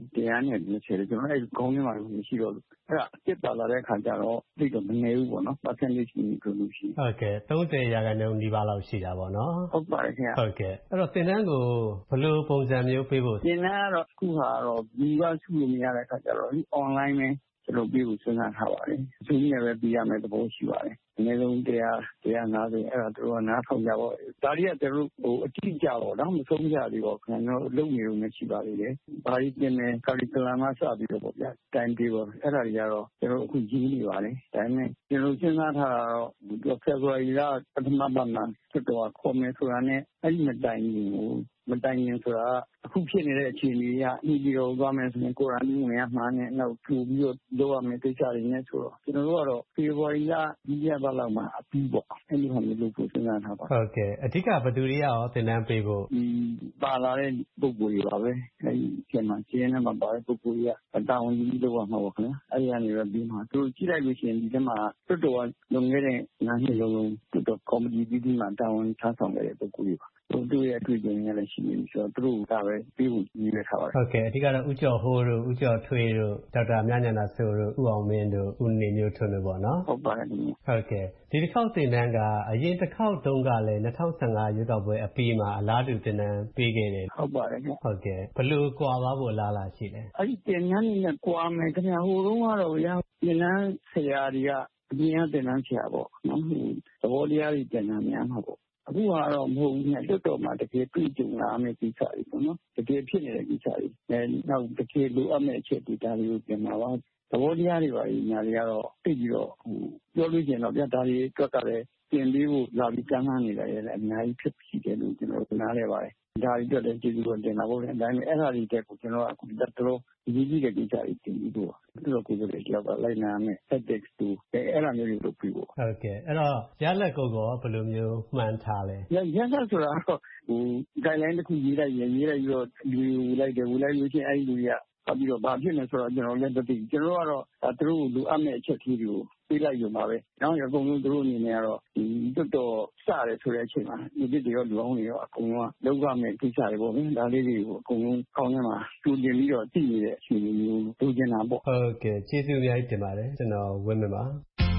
120ကျွန်တော်အဲ့ခေါင်းထဲမှာမရှိတော့ဘူးအဲ့ဒါအစ်ပါလာတဲ့ခါကျတော့သိတော့မနေဘူးပေါ့နော် percentage ကိုလို့ရှိဟုတ်ကဲ့30%နီးပါးလောက်ရှိတာပေါ့နော်ဟုတ်ပါတယ်ခင်ဗျဟုတ်ကဲ့အဲ့တော့သင်တန်းကိုဘယ်လိုပုံစံမျိုးပေးဖို့သင်တန်းကတော့အခုဟာတော့ဒီကစုလို့မရတဲ့ခါကျတော့ဒီ online ပဲကျွန်တော်ပြီးကိုစဉ်းစားထားပါတယ်။သူကြီးနဲ့ပဲပြီးရမယ်သဘောရှိပါတယ်။အနည်းဆုံး150အဲ့ဒါတို့ကနားထောင်ကြပါ့။ဒါတွေကတို့အတိအကျပေါ့နော်မဆုံးကြသေးပါဘူးခင်ဗျာ။လုပ်နေလို့မရှိပါသေးတယ်။ဘာကြီးပြင်မယ် curriculum ကစပြီးတော့ပေါ့ဗျာ။ time table အဲ့ဒါတွေကတော့ကျွန်တော်အခုရေးနေပါတယ်။ဒါပေမဲ့ကျွန်တော်စဉ်းစားထားတာတော့ February လပထမပတ်မှာဖြစ်တော့ခေါ်မယ်ဆိုတာနဲ့အဲ့ဒီမတိုင်ရင်ဆိုတာအခုဖြစ်နေတဲ့အခြေအနေကဒီလိုသွားမယ်ဆိုရင်ကိုယ်တိုင်ဝင်ရမှာနဲ့နောက်ထူပြီးတော့လုပ်ရမယ်ကိစ္စတွေနဲ့ဆိုတော့ကျွန်တော်တို့ကတော့ February လဒီရက်ပတ်လောက်မှာအပြီးပေါ့အဲ့ဒီဟာမျိုးလုပ်ဖို့စဉ်းစားထားပါဟုတ်ကဲ့အဓိကဘယ်သူတွေရောသင်တန်းပေးဖို့ပါလာတဲ့ပုံကိုယ်တွေပါပဲအဲ့ဒီကျမှကျင်းနဲ့မှာပါတဲ့ပုံကိုယ်တွေကတာဝန်ကြီးလုပ်ရမှာပေါ့ခင်ဗျာအဲ့ဒီကနေပဲပြီးမှာသူတို့ကြည့်လိုက်လို့ရှိရင်ဒီထဲမှာတွတ်တော်လွန်ခဲ့တဲ့9နှစ်လုံးတွတ်တော်ကော်မတီပြီးမှတာဝန်ထမ်းဆောင်ခဲ့တဲ့ပုံကိုယ်တွေပါတို့ရဲ့အတွေ့အကြုံတွေလည်းရှိနေပြီဆိုတော့သူတို့ကပဲပြီးဖို့ညီရထားပါတယ်ဟုတ်ကဲ့အဓိကတော့ဦးကျော်ဟိုးတို့ဦးကျော်ထွေးတို့ဒေါက်တာမြညနာစိုးတို့ဦးအောင်မင်းတို့ဦးနေမျိုးထွန်းတို့ပေါ့နော်ဟုတ်ပါတယ်ဟုတ်ကဲ့ဒီတစ်ခေါက်သင်တန်းကအရင်တစ်ခေါက်တုန်းကလည်း2015ရွေးကောက်ပွဲအပြီးမှာအလားတူသင်တန်းပေးခဲ့တယ်ဟုတ်ပါတယ်ဟုတ်ကဲ့ဘယ်လိုကွာသွားဖို့အလားအလာရှိလဲအဲ့ဒီသင်တန်းနဲ့ကွာမယ်ခင်ဗျာဟိုတုန်းကတော့ရသင်တန်းဆရာတွေကအပြင်ကသင်တန်းဆရာပေါ့နော်သဘောတရားတွေသင်တန်းများမှာပေါ့အခုကတော့မဟုတ်ဘူးညလွတ်တော်မှာတကယ်တွေ့ကြုံလာမယ့်ကိစ္စတွေပေါ့နော်တကယ်ဖြစ်နေတဲ့ကိစ္စတွေနောက်တကယ်လိုအပ်မယ့်အချက်တွေဒါတွေကိုပြင်ပါပါသဘောတရားတွေပါညာတွေကတော့သိပြီးတော့ပြောလို့ရှိရင်တော့ဗျာဒါတွေအတွက်ကလည်းပြင်ပြီးဖို့လာပြီးကမ်းလှမ်းနေတာရဲ့အများကြီးဖြစ်ရှိတယ်လို့ကျွန်တော်နားလည်ပါတယ်ဒါတွေအတွက်လည်းကျေးဇူးတော်တင်တာပေါ့လေဒါပေမဲ့အဲ့ဒါတွေတက်ကိုကျွန်တော်ကအခုတက်တော့အရေးကြီးတဲ့ကိစ္စတွေတင်ပြီးတော့သူတို့ကိုယ်စားလှယ်တယောက်ကလိုက်နာမယ် ethics တို့အဲ့ဒါမျိုးတွေလုပ်ပြီးပေါ့ဟုတ်ကဲ့အဲ့တော့ရလက်ကိုဘယ်လိုမျိုးမှန်းထားလဲရလက်ဆိုတာတော့guideline တစ်ခုရေးလိုက်ပြီးတော့လူလိုက်တယ်ဝလိုက်လို့ချင်းအဲ့ဒီလူတွေကပြီးတော့ဘာဖြစ်လဲဆိုတော့ကျွန်တော်လည်းမသိကျွန်တော်ကတော့သူတို့လိုအပ်မယ့်အချက်ကြီးတွေကိုပေးလိုက်ရုံပါပဲ။နောက်ရအကုန်လုံးသူတို့အနေနဲ့ကတော့ဒီတွတ်တော်စတယ်ဆိုတဲ့အချိန်မှာဒီတစ်တွေရောလူအောင်တွေရောအကုန်လုံးကလောက်ရမယ့်ကိစ္စတွေပေါ့ဗျာ။ဒါလေးတွေကိုအကုန်လုံးကောင်းထဲမှာကျူတင်ပြီးတော့သိနေတဲ့အချိန်မျိုးလိုချင်တာပေါ့။ဟုတ်ကဲ့ကျေးဇူးအများကြီးတင်ပါတယ်ကျွန်တော်ဝင်းမင်းပါ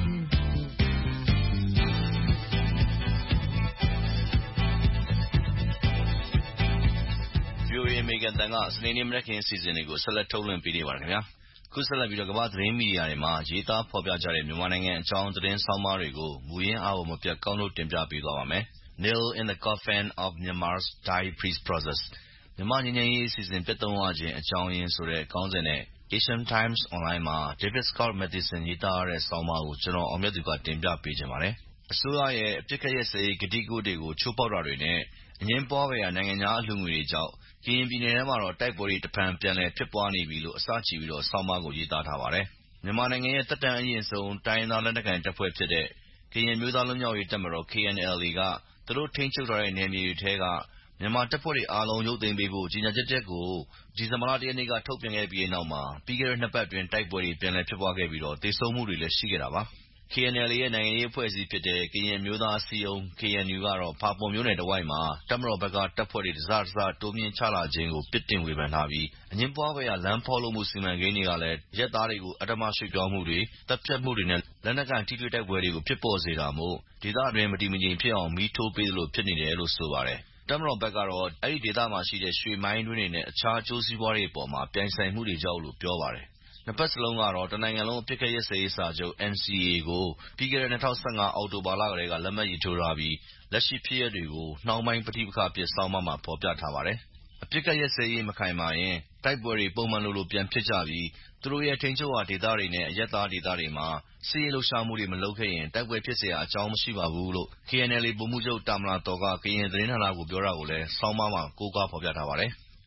VOA အမေရိကန်တန်ကစနေနေ့မနက်ခင်းစီစဉ်တွေကိုဆက်လက်ထုတ်လွှင့်ပေးနေပါတယ်ခင်ဗျာခုဆက်လက်ပြီးတော့ကမ္ဘာသတင်းမီဒီယာတွေမှာရေးသားဖော်ပြကြတဲ့မြန်မာနိုင်ငံအကြောင်းသတင်းဆောင်းပါးတွေကိုမူရင်းအားကိုမပြတ်ကောက်လို့တင်ပြပေးသွားပါမယ် Nail in the Coffin of Myanmar's Dai Peace Process မြန်မာငြိမ်းချမ်းရေးအစီအစဉ်ပြတ်သုံးရခြင်းအကြောင်းရင်းဆိုတဲ့ခေါင်းစဉ်နဲ့ Asian Times Online မှာ David Scott Matheson ရေးသားတဲ့ဆောင်းပါးကိုကျွန်တော်အောင်မြတ်သူကတင်ပြပေးခြင်းပါတယ်အစိုးရရဲ့အပြစ်ခတ်ရဲ့စေဂတိကုတွေကိုချိုးပေါက်တာတွေနဲ့အငင်းပွားဖွယ်ရာနိုင်ငံခြားအလှူငွေတွေကြောင့်ကရင်ပြည်နယ်ထဲမှာတော့တိုက်ပွဲတွေတဖန်ပြန်လည်ဖြစ်ပွားနေပြီလို့အစချီပြီးတော့ဆောင်းပါးကိုရေးသားထားပါတယ်။မြန်မာနိုင်ငံရဲ့တက်တန်းအရင်ဆုံးတိုင်းသားလက်နက်ကိုင်တပ်ဖွဲ့ဖြစ်တဲ့ကရင်မျိုးသားလွတ်မြောက်ရေးတပ်မတော် KNLA ကသူတို့ထိန်းချုပ်ထားတဲ့နယ်မြေတွေထဲကမြန်မာတပ်ဖွဲ့တွေအားလုံးရုပ်သိမ်းပေးဖို့ကြီးညာချက်ကိုဒီဇင်ဘာလ 1 ရက်နေ့ကထုတ်ပြန်ခဲ့ပြီးနောက်မှာပြီးခဲ့တဲ့နှစ်ပတ်အတွင်းတိုက်ပွဲတွေပြန်လည်ဖြစ်ပွားခဲ့ပြီးတော့သေဆုံးမှုတွေလည်းရှိခဲ့တာပါ။ KNLA ရဲ့နိုင်ငံရေးအဖွဲ့အစည်းဖြစ်တဲ့ကရင်မျိုးသားအစည်းအရုံး KNU ကတော့ဖာပွန်မြို့နယ်တဝိုက်မှာတပ်မတော်ဘက်ကတပ်ဖွဲ့တွေတစတိုးမြင့်ချလာခြင်းကိုပြစ်တင်ဝေဖန်ထားပြီးအငြင်းပွားဖွယ်ရာလမ်းဖောက်လုပ်မှုစီမံကိန်းတွေကလည်းရက်သားတွေကိုအဓမ္မရွှေ့ပြောင်းမှုတွေတပ်ဖြတ်မှုတွေနဲ့လက်နက်ကိုင်ထိတွေ့တိုက်ပွဲတွေကိုဖြစ်ပေါ်စေတာမို့ဒေသအတွင်းမတည်မငြိမ်ဖြစ်အောင်မီးထိုးပေးသလိုဖြစ်နေတယ်လို့ဆိုပါတယ်။တပ်မတော်ဘက်ကတော့အဲ့ဒီဒေသမှာရှိတဲ့ရွှေမိုင်းတွင်းတွေနဲ့အခြားအကျိုးစီးပွားတွေအပေါ်မှာပြိုင်ဆိုင်မှုတွေကြောင့်လို့ပြောပါတယ်။နှစ်ဖက်စလုံးကတော့တနိုင်ငံလုံးအပြစ်ခတ်ရပ်စဲရေးစာချုပ် NCA ကိုပြီးခဲ့တဲ့2015အောက်တိုဘာလကတည်းကလက်မှတ်ရေးထိုးထားပြီးလက်ရှိဖြစ်ရပ်တွေကိုနှောင်းပိုင်းပဋိပက္ခအဖြစ်ဆောင်းပါးမှာဖော်ပြထားပါတယ်။အပြစ်ခတ်ရပ်စဲရေးမခိုင်မာရင်တိုက်ပွဲတွေပုံမှန်လိုပြန်ဖြစ်ကြပြီးသူတို့ရဲ့ထိန်းချုပ်ရာဒေသတွေနဲ့အရပ်သားဒေသတွေမှာစစ်ရေးလှုပ်ရှားမှုတွေမလုပ်ခဲ့ရင်တိုက်ပွဲဖြစ်เสียအကြောင်းမရှိပါဘူးလို့ KNLA ဗိုလ်မှူးချုပ်တာမလာတော်ကကရင်သတင်းဌာနကိုပြောတာကိုလည်းဆောင်းပါးမှာကိုးကားဖော်ပြထားပါတယ်။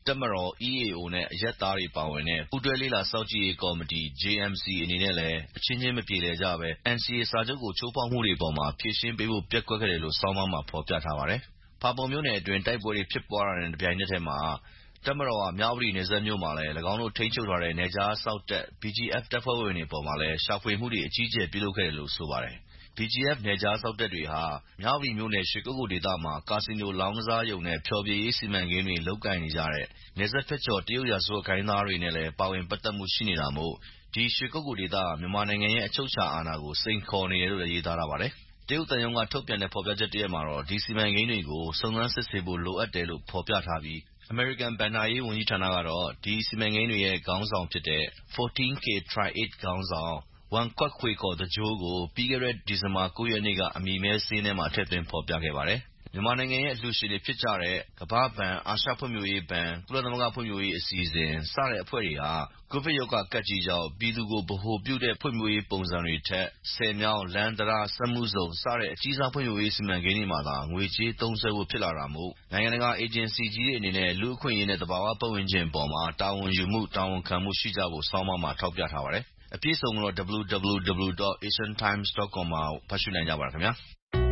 တပ်မတော် EAO နဲ့အရပ်သားတွေပါဝင်တဲ့ပူးတွဲလေ့လာစောင့်ကြည့်ရေးကော်မတီ JMC အနေနဲ့လည်းအချင်းချင်းမပြေလည်ကြဘဲ NCA စာချုပ်ကိုချိုးဖောက်မှုတွေအပေါ်မှာဖြေရှင်းပေးဖို့ပျက်ကွက်ခဲ့တယ်လို့ဆောင်းပါးမှာဖော်ပြထားပါတယ်။ဖာပုံမြို့နယ်အတွင်းတိုက်ပွဲတွေဖြစ်ပွားတာနဲ့တပြိုင်နက်တည်းမှာတပ်မတော်ကမြဝတီနယ်စပ်မြို့မှာလည်း၎င်းတို့ထိန်းချုပ်ထားတဲ့နယ်ခြားစောင့်တပ် BGF တပ်ဖွဲ့ဝင်တွေပေါ်မှာလည်းရှာဖွေမှုတွေအကြီးအကျယ်ပြုလုပ်ခဲ့တယ်လို့ဆိုပါတယ်။ BGF နယ်ခြားစောင့်တပ်တွေဟာမြဝတီမြို့နယ်ရွှေကုက္ကိုဒေသမှာကာစီနိုလောင်းကစားရုံနဲ့ဖျော်ဖြေရေးစီမံကိန်းတွေလုပ်ကိုင်နေကြတဲ့နယ်စပ်ဖြတ်ကျော်တရုတ်ရာဇဝတ်ဂိုဏ်းသားတွေနဲ့လည်းပါဝင်ပတ်သက်မှုရှိနေတာမို့ဒီရွှေကုက္ကိုဒေသဟာမြန်မာနိုင်ငံရဲ့အချုပ်အခြာအာဏာကိုစိန်ခေါ်နေတယ်လို့လည်းရေးသားထားပါတယ်။တရုတ်သံရုံးကထုတ်ပြန်တဲ့ဖော်ပြချက်တရပ်မှာတော့ဒီစီမံကိန်းတွေကိုစုံစမ်းစစ်ဆေးဖို့လိုအပ်တယ်လို့ဖော်ပြထားပြီးအမေရိကန်ဘဏ္ဍာရေးဝန်ကြီးဌာနကတော့ဒီစီမံကိန်းတွေရဲ့ခေါင်းဆောင်ဖြစ်တဲ့ 14K Tri-8 ခေါင်းဆောင်ဝမ်ခွက်ခွေခေါ်တဂျိုးကိုပြီးခဲ့တဲ့ဒီဇင်ဘာ 9 ရက်နေ့ကအမည်မဲစာရင်းထဲမှာထည့်သွင်းဖော်ပြခဲ့ပါတယ်။မြန်မာနိုင်ငံရဲ့အလှူရှင်တွေဖြစ်ကြတဲ့ကမ္ဘာ့ဘဏ်၊အာရှဖွံ့ဖြိုးရေးဘဏ်၊ကုလသမဂ္ဂဖွံ့ဖြိုးရေးအစီအစဉ်စတဲ့အဖွဲ့တွေဟာကိုဗစ်ရောဂါကပ်ကြီးကြောင့်ပြည်သူကိုဗဟိုပြုတဲ့ဖွံ့ဖြိုးရေးပုံစံတွေထက်ဆည်မြောင်း၊လမ်း၊တံတား၊စက်မှုဇုံစတဲ့အကြီးစားဖွံ့ဖြိုးရေးစီမံကိန်းတွေမှာသာငွေကြေးသုံးစွဲဖို့ဖြစ်လာတာမို့နိုင်ငံတကာအေဂျင်စီကြီးတွေအနေနဲ့လူ့အခွင့်အရေးနဲ့သဘာဝပတ်ဝန်းကျင်အပေါ်မှာတာဝန်ယူမှုတာဝန်ခံမှုရှိကြဖို့ဆောင်းပါးမှာထောက်ပြထားပါတယ်။အပြည့်အစုံကိုတော့ www.asiantimes.com မှာဖတ်ရှုနိုင်ကြပါတယ်ခင်ဗျာ။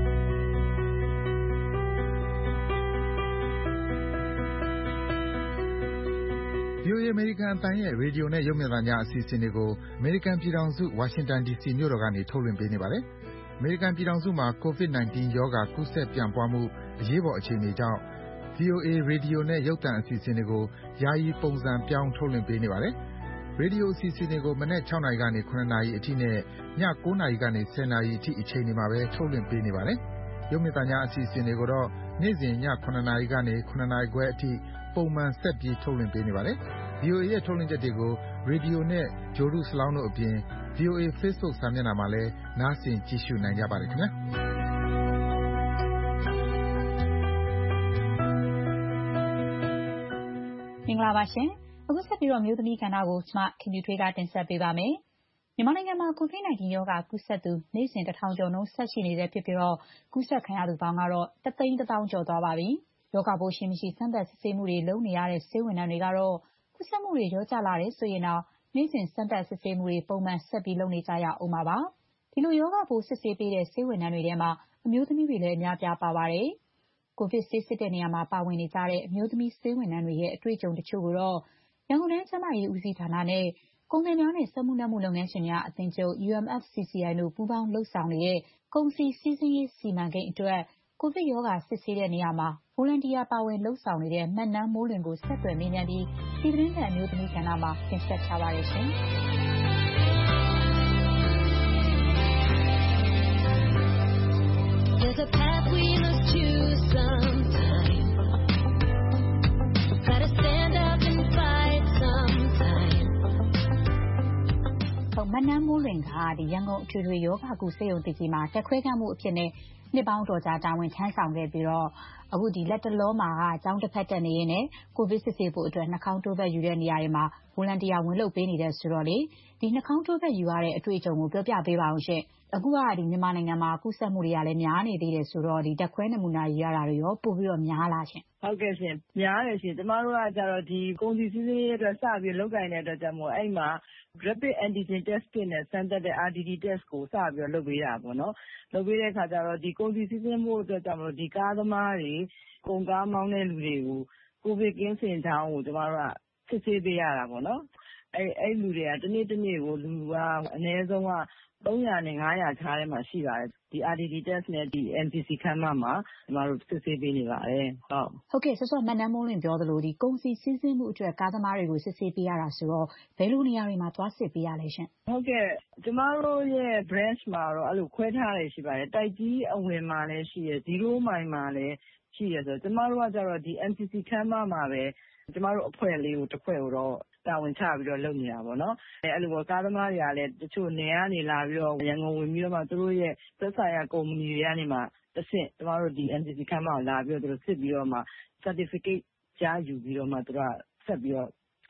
VOA အမေရိကန်အသံရဲ့ရေဒီယိုနဲ့ရုပ်မြင်သံကြားအစီအစဉ်တွေကိုအမေရိကန်ပြည်ထောင်စုဝါရှင်တန် DC မြို့တော်ကနေထုတ်လွှင့်ပေးနေပါတယ်။အမေရိကန်ပြည်ထောင်စုမှာ COVID-19 ရောဂါကူးစက်ပြန့်ပွားမှုအရေးပေါ်အခြေအနေကြောင့် VOA ရေဒီယိုနဲ့ရုပ်သံအစီအစဉ်တွေကိုယာယီပုံစံပြောင်းထုတ်လွှင့်ပေးနေပါတယ်။ရေဒီယိုအစီအစဉ်တွေကိုမနက် 6 နာရီကနေ 7 နာရီအထိနဲ့ည 9 နာရီကနေ 10 နာရီအထိအချိန်တွေမှာပဲထုတ်လွှင့်ပေးနေပါတယ်။ရုပ်မြင်သံကြားအစီအစဉ်တွေကိုတော့နေ့စဉ်ည 7 နာရီကနေ 7 နာရီခွဲအထိပုံမှန်ဆက်ပြီးထုတ်လွှင့်ပေးနေပါတယ်။ VOA ရဲ့ထုတ်လွှင့်ချက်တွေကိုရေဒီယိုနဲ့ဂြိုလ်တုစလောင်းတို့အပြင် VOA Facebook စာမျက်နှာမှာလည်းနားဆင်ကြည့်ရှုနိုင်ကြပါတယ်ခင်ဗျာ။မင်္ဂလာပါရှင်။အခုဆက်ပြီးတော့မျိုးသမီးကဏ္ဍကိုကျမခင်ဗျူထွေးကတင်ဆက်ပေးပါမယ်။မြန်မာနိုင်ငံမှာ COVID-19 ရောဂါကူးစက်သူနေ့စဉ်1000 ကျော်နှုန်းဆက်ရှိနေဆဲဖြစ်ပြီးတော့ကူးစက်ခံရသူပေါင်းကတော့1,10,000 ကျော်သွားပါပြီ။ရောဂါပိုးရှိမရှိစမ်းသပ်စစ်ဆေးမှုတွေလုပ်နေရတဲ့ဆေးဝန်ထမ်းတွေကတော့ကူးစက်မှုတွေရောကျလာတယ်ဆိုရင်တော့နေ့စဉ်စမ်းသပ်စစ်ဆေးမှုတွေပုံမှန်ဆက်ပြီးလုပ်နေကြရအောင်ပါပါ။ဒီလိုရောဂါပိုးစစ်ဆေးပေးတဲ့ဆေးဝန်ထမ်းတွေထဲမှာအမျိုးသမီးတွေလည်းအများပြားပါပါတယ်။ကိုဗစ်ဆေးစစ်တဲ့နေရာမှာပါဝင်နေကြတဲ့အမျိုးသမီးဆေးဝန်ထမ်းတွေရဲ့အတွေ့အကြုံတချို့ကိုတော့ရန်ကုန်တိုင်းကျန်းမာရေးဦးစီးဌာနနဲ့ကုန်သည်များနဲ့စက်မှုလက်မှုလုပ်ငန်းရှင်များအသင်းချုပ် UMFCCI တို့ပူးပေါင်းလှုပ်ဆောင်နေတဲ့ကုန်စည်စီးဆင်းရေးစီမံကိန်းအတွက်ကိုဗစ်ရောဂါစစ်ဆေးတဲ့နေရာမှာဗိုလန်တီယာပါဝင်လှုပ်ဆောင်နေတဲ့မတ်နန်းမိုးလွင်ကိုဆက်သွယ်မေးမြန်းပြီးဒီသတင်းတဲ့အမျိုးသမီးကဏ္ဍမှာတင်ဆက်ထားပါတယ်ရှင်။မတ်နန်းမိုးလွင်ကရန်ကုန်အထွေထွေရောဂါကုဆေးရုံတကြီးမှာတက်ခွဲခန့်မှုအဖြစ်နဲ့နှစ်ပေါင်းတော်ကြာတာဝန်ထမ်းဆောင်ခဲ့ပြီးတော့အခုလက်တလောမှာကျောင်းတစ်ဖက်တက်နေရင်းနဲ့ကိုဗစ်စစ်ဆေးဖို့အတွက်နှာခေါင်းတိုးဘက်ယူတဲ့နေရာတွေမှာဗိုလန်တီယာဝင်လုပ်ပေးနေတယ်ဆိုတော့လေဒီနှာခေါင်းတိုးဘက်ယူရတဲ့အတွေ့အကြုံကိုပြောပြပေးပါအောင်ရှင့်။အခုမြန်မာနိုင်ငံမှာကူးစက်မှုတွေကလည်းများနေသေးတယ်ဆိုတော့ဓာတ်ခွဲနမူနာယူရတာတွေရောပိုပြီးတော့များလားရှင့်။ဟုတ်ကဲ့ရှင်များတယ်ရှင်ကျမတို့ကကြတော့ဒီကုန်စည်စီးဆင်းရေးအတွက်စပြီးလုပ်ကိုင်တဲ့အတွက်ကြောင့်မို့အဲ့မှာ rapid antigen test kit နဲ့စမ်းသပ်တဲ့ RDT test ကိုစပြီးလုပ်ပေးတာပေါ့နော်။လုပ်ပေးတဲ့အခါကျတော့ဒီကုန်စည်စီးဆင်းမှုအတွက်ကြောင့်မို့ဒီကားသမားတွေကုန်ကားမောင်းတဲ့လူတွေကိုကိုဗစ်ကင်းစင်ကြောင်းကိုကျမတို့ကစစ်ဆေးပေးရတာပေါ့နော်။အဲ့လူတွေကတနေ့ကိုလူကအနည်းဆုံးက300နဲ့500ခြားထဲမှာရှိပါတယ်ဒီ RDT test နဲ့ဒီ MCC ခန်းမမှာကျမတို့စစ်ဆေးပေးနေပါတယ်ဟုတ်ကဲ့ဆော့မတ်နန်းမိုးလင်းပြောသလိုဒီကုန်စည်စီးဆင်းမှုအတွက်ကားသမားတွေကိုစစ်ဆေးပေးရတာဆိုတော့ဘယ်လိုနေရာတွေမှာသွားစစ်ပေးရလဲရှင်ဟုတ်ကဲ့ကျမတို့ရဲ့ branch မှာတော့အဲ့လိုခွဲထားတယ်ရှိပါတယ်တိုက်ကြီးအဝင်မှာလည်းရှိရ0မိုင်မှာလည်းရှိရဆိုတော့ကျမတို့ကကြတော့ဒီ MCC ခန်းမမှာပဲကျမတို့အဖွဲ့လေးကိုတစ်ဖွဲ့ကိုတော့တာဝန်ချပြီးတော့လုပ်နေတာပေါ့နော်အဲ့လိုကားသမားတွေကလည်းတချို့နေရာကနေလာပြီးတော့ရန်ကုန်ဝင်ပြီးတော့မှသူတို့ရဲ့သက်ဆိုင်ရာကုမ္ပဏီတွေကနေမှတစ်ဆင့်ကျမတို့ဒီ MCC ခန်းမကိုလာပြီးတော့သူတို့စစ်ပြီးတော့မှ certificate ကြားယူပြီးတော့မှသူတို့ကဆက်ပြီးတော့ခ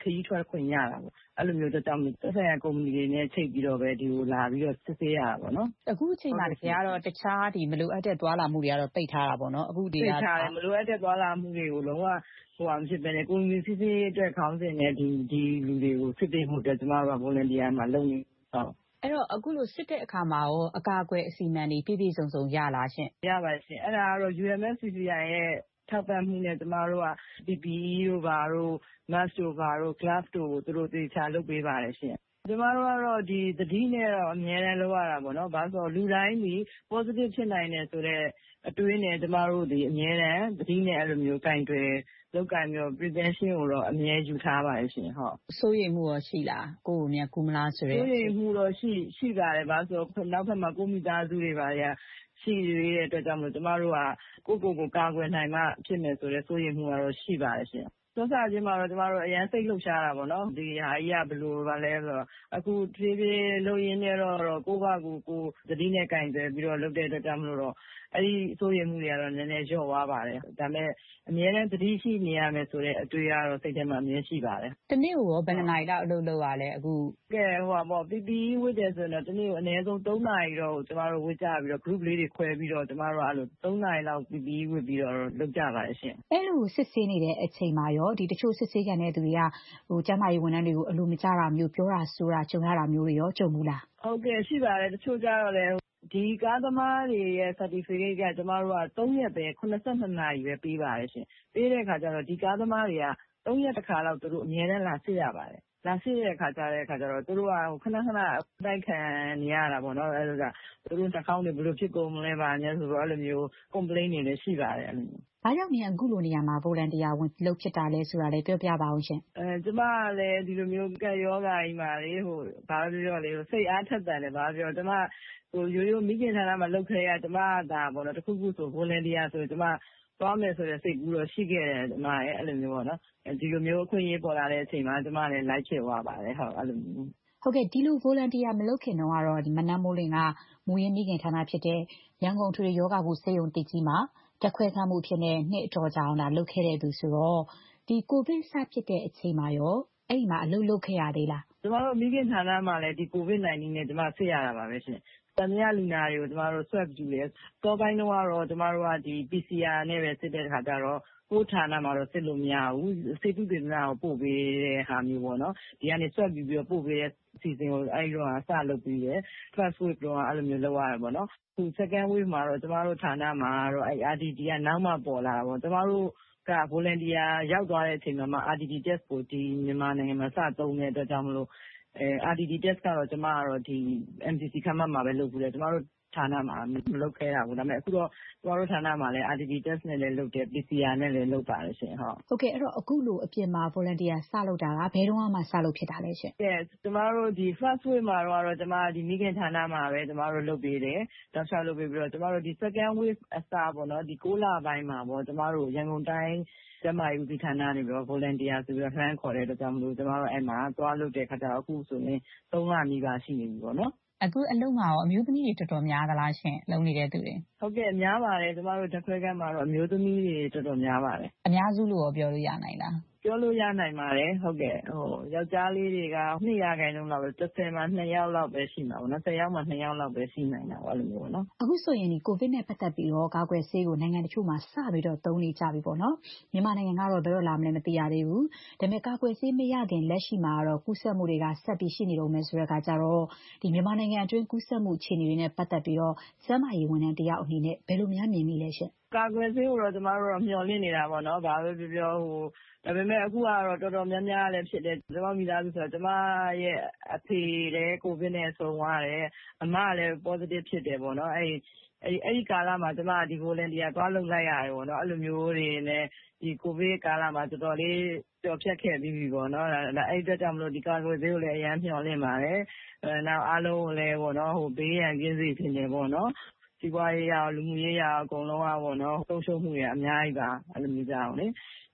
ကြီးထွက်ခွင့်ရတာပေါ့အဲ့လိုမျိုးတော့ကြောင့်သက်ဆိုင်ရာကုမ္ပဏီတွေနဲ့ချိတ်ပြီးတော့ပဲဒီကိုလာပြီးတော့စစ်ဆေးရတာပေါ့နော်အခုအချိန်မှာတကယ်ကတော့တခြားဒီမလိုအပ်တဲ့သွားလာမှုတွေကတော့ပိတ်ထားတာပေါ့နော်အခုဒီကပိတ်ထားတယ်မလိုအပ်တဲ့သွားလာမှုတွေကိုလုံးဝမဖြစ်ပဲနဲ့ကိုယ်စီစီအတွက်ခေါင်းစဉ်နဲ့ဒီလူတွေကိုစစ်ပေးမှုအတွက်ကျမတို့က volunteer မှာလုပ်နေဟုတ်အဲ့တော့အခုလိုစစ်တဲ့အခါမှာရောအကာအကွယ်အစီအမံတွေပြည့်စုံစုံရလားရှင်ရပါရှင်အဲ့ဒါကတော့ UMFCCI ရဲ့ထောက်ပံ့မှုနဲ့ကျမတို့က PPE တို့ဘာတို့ mask တို့ဘာတို့ glove တို့ကိုသူတို့သေချာလုပ်ပေးပါတယ်ရှင်ကျမတို့ကတော့ဒီသတိနဲ့တော့အများနဲ့လုပ်ရတာပေါ့နော်။ဘာလို့ဆိုလူတိုင်းဒီ positive ဖြစ်နိုင်တယ်ဆိုတော့အတွေးနဲ့ကျမတို့ဒီအများနဲ့သတိနဲ့အဲ့လိုမျိုးကင်တွယ်လောက်ကင်မျိုး prevention ကိုတော့အများယူထားပါတယ်ရှင်ဟုတ်။စိုးရိမ်မှုရောရှိလားကိုယ်ကိုကူမလားဆိုရဲစိုးရိမ်မှုတော့ရှိပါတယ်ဘာလို့ဆိုနောက်ထပ်မှာကိုမိသားစုတွေပါရရှိရတဲ့အတွက်ကြောင့်မို့ကျမတို့ကကိုယ့်ကိုယ်ကိုကာကွယ်နိုင်မှဖြစ်မယ်ဆိုတဲ့စိုးရိမ်မှုကတော့ရှိပါတယ်ရှင်။စောစချင်းမှာတော့ကျမတို့အရန်စိတ်လှုပ်ရှားတာပေါ့နော်ဒီဟာကြီးကဘယ်လိုပါလဲဆိုတော့အခုဖြည်းဖြည်းလုပ်ရင်းနဲ့တော့ကိုယ့်ဘာကိုသတိနဲ့ကင်တယ်ပြီးတော့လုပ်တဲ့အတွက်ကြောင့်မလို့တော့အဲ့ဒီစိုးရိမ်မှုတွေကတော့နည်းနည်းလျော့သွားပါတယ်ဒါပေမဲ့အများနဲ့သတိရှိနေရမယ်ဆိုတဲ့အတွေ့အကြစိတ်ထဲမှာအမြဲရှိပါတယ်တနေ့ကိုဘယ်နှစ်နာရီလောက်အလုပ်လုပ်ရလဲအခုကဲဟိုပါပေါ့ PPE ဝတ်တယ်ဆိုတော့တနေ့ကိုအနည်းဆုံး3နာရီတော့ကျမတို့ဝတ်ကြပြီးတော့ group လေးတွေခွဲပြီးတော့ကျမတို့အဲ့လို3နာရီလောက် PPE ဝတ်ပြီးတော့လုပ်ကြပါတယ်ရှင်အဲ့လိုစစ်ဆေးနေတဲ့အချိန်မှာရောဒီတချို့စစ်ဆေးခံတဲ့သူတွေကကျန်းမာရေးဝန်ထမ်းတွေကိုအလိုမကျတာမျိုးပြောတာဆိုတာကြုံရတာမျိုးတွေရောကြုံဘူးလားဟုတ်ကဲ့ရှိပါတယ်တချို့ကြတော့လည်းဒီကားသမားတွေရဲ့ certificate ကကျမတို့က3ရက်ပဲ82နာရီပဲပေးပါတယ်ရှင်ပေးတဲ့အခါကျတော့ဒီကားသမားတွေက3ရက်တစ်ခါလောက်သူတို့အများနဲ့လာစစ်ရပါတယ်လာစစ်တဲ့အခါကျတော့သူတို့ကခဏတိုက်ခံနေရတာပေါ့နော်အဲ့လိုကသူတို့နှာခေါင်းတွေဘယ်လိုဖြစ်ကုန်မလဲပါညာဆိုတော့အဲ့လိုမျိုး complain တွေလည်းရှိပါတယ်အဲ့လိုမျိုးဘာကြောင့်မြန်အခုလိုနေရာမှာ volunteer ဝင်လုပ်ဖြစ်တာလဲဆိုတာလည်းပြောပြပါအောင်ရှင်ကျမလည်းဒီလိုမျိုးကက်ယောဂါကြီးမှာလေဘာပြောလေစိတ်အားထက်သန်တယ်ဘာပြောကျမရိုးမိခင်ဌာနမှာလုပ်ခဲ့ရကျမဒါပေါ့နော်တခုခုဆို volunteer ဆိုကျမသွားမယ်ဆိုတဲ့စိတ်ကူးတော့ရှိခဲ့တယ်ကျမရဲ့အဲ့လိုမျိုးပေါ့နော်ဒီလိုမျိုးအခွင့်အရေးပေါ်လာတဲ့အချိန်မှာကျမလည်းလိုက်ဖြစ်သွားပါတယ်ဟုတ်အဲ့လိုမျိုးဟုတ်ကဲ့ဒီလို volunteer မလုပ်ခင်တော့မနက်မိုးလင်းကမူရင်းမိခင်ဌာနဖြစ်တဲ့ရန်ကုန်ထွေရောဂါကုဆေးရုံတည်ကြီးမှာတက်ခွဲခန်းမှုဖြစ်တဲ့နှစ်အတော်ကြာအောင်လုပ်ခဲ့တဲ့သူဆိုတော့ဒီကိုဗစ်စဖြစ်တဲ့အချိန်မှာရောအဲ့ဒီမှာအလုပ်လုပ်ခဲ့ရသေးလားကျမတို့မိခင်ဌာနမှာလည်းဒီ COVID-19 နဲ့ကျမဆက်ရတာပါပဲရှင်တမယလူနာတွေကိုကျမတို့ swab ယူတယ်တောပိုင်းတော့ကျမတို့ကဒီ PCR နဲ့ပဲစစ်တဲ့ခါကျတော့ကိုယ်ဌာနမှာတော့စစ်လို့မရဘူးစေတုဒေသနာကိုပို့ပေးတဲ့ဟာမျိုးပေါ့နော်ဒီကနေ swab ယူပြီးတော့ပို့ပေးတဲ့အစီအစဉ်ကိုအဲ့တော့စလုပ်ပြီးတယ် first wave တော့အဲ့လိုမျိုးလုပ်ရတယ်ပေါ့နော်အခု second wave မှာတော့ကျမတို့ဌာနမှာတော့အဲ့ RDT ကနောက်မှပေါ်လာတာပေါ့ကျမတို့က volunteer ရောက်သွားတဲ့အချိန်မှာ RDT test ကိုဒီမြန်မာနိုင်ငံမှာစသုံးတဲ့အတွက်ကြောင့်မလို့RDT test ကတော့ကျမကတော့ဒီ MCC ခန်းမမှာပဲလုပ်ဘူးလေကျမတို့ဌာနမှာမလုပ်ခဲ့တာဘူးဒါပေမဲ့အခုတော့ကျမတို့ဌာနမှာလည်း RDT test နဲ့လည်းလုပ်တယ် PCR နဲ့လည်းလုပ်ပါတယ်ရှင်ဟုတ်ကဲ့အဲ့တော့အခုလိုအပြင်မှာ volunteer စလုပ်တာကဘယ်တော့မှစလုပ်ဖြစ်တာလဲရှင်ကဲကျမတို့ဒီ first wave မှာတော့ကျမဒီမိခင်ဌာနမှာပဲကျမတို့လုပ်ပေးတယ်တောက်လျှောက်လုပ်ပေးပြီးတော့ကျမတို့ဒီ second wave အစပေါ့နော်ဒီ6လပိုင်းမှာပေါ့ကျမတို့ရန်ကုန်တိုင်းကျမဦးစီးဌာနနေပြီးတော့ volunteer ဆိုပြီးတော့လှမ်းခေါ်တဲ့အတွက်ကြောင့်မလို့ကျမတို့အဲ့မှာသွားလုပ်တဲ့ခါကျတော့အခုဆိုရင်3လနီးပါးရှိနေပြီပေါ့နော်အခုအလုပ်မှာရောအမျိုးသမီးတွေတော်တော်များသလားရှင်လုပ်နေတဲ့သူတွေဟုတ်ကဲ့များပါတယ်ကျမတို့ဓာတ်ခွဲခန်းမှာတော့အမျိုးသမီးတွေတော်တော်များပါတယ်အများစုလို့ပြောလို့ရနိုင်လားပြောလို့ရနိုင်ပါတယ်ဟုတ်ကဲ့ယောက်ျားလေးတွေက2%လောက်ပဲ10မှာ2ယောက်လောက်ပဲရှိမှာပေါ့နော်10ယောက်မှာ2ယောက်လောက်ပဲရှိနိုင်တာပေါ့အဲ့လိုမျိုးပေါ့နော်အခုဆိုရင်ဒီကိုဗစ်နဲ့ပတ်သက်ပြီးတော့ကာကွယ်ဆေးကိုနိုင်ငံတချို့မှာစပြီးတော့သုံးနေကြပြီပေါ့နော်မြန်မာနိုင်ငံကတော့ဘယ်တော့လာမလဲမသိရသေးဘူးဒါပေမဲ့ကာကွယ်ဆေးမရခင်လက်ရှိမှာတော့ကူးစက်မှုတွေကဆက်ပြီးရှိနေတော့မယ်ဆိုတဲ့အခါကျတော့ဒီမြန်မာနိုင်ငံအတွင်းကူးစက်မှုအခြေအနေတွေနဲ့ပတ်သက်ပြီးတော့ကျန်းမာရေးဝန်ထမ်းတယောက်အနေနဲ့ဘယ်လိုများမြင်မိလဲရှင်ကာကွယ်ဆေးကိုတော့ကျမတို့တော့မျှော်လင့်နေတာပေါ့နော်ဘာပဲပြောဒါပေမဲ့အခုကတော့တော်တော်များများလည်းဖြစ်တယ်ကျမမိသားစုဆိုတော့ကျမရဲ့အဖေလည်းကိုဗစ်နဲ့ဆုံသွားတယ်အမလည်း positive ဖြစ်တယ်ပေါ့နော်အဲ့ဒီကာလမှာကျမဒီ volunteer သွားလုပ်လိုက်ရတယ်ပေါ့နော်အဲ့လိုမျိုးတွေနဲ့ဒီကိုဗစ်ကာလမှာတော်တော်လေးကြော်ဖြတ်ခဲ့ပြီးပြီပေါ့နော်အဲ့အတွက်ကြောင့်မလို့ဒီကာကွယ်ဆေးကိုလည်းအရန်မျှော်လင့်ပါတယ်နောက်အားလုံးကိုလည်းပေါ့နော်ဘေးရန်ကင်းစေဖြစ်နေပေါ့နော်စီးပွားရေးရလူမှုရေးရအကုန်လုံးကပေါ့နော်ဆုံးရှုံးမှုတွေအများကြီးပါအဲ့လိုမျိုးကြအောင်လေ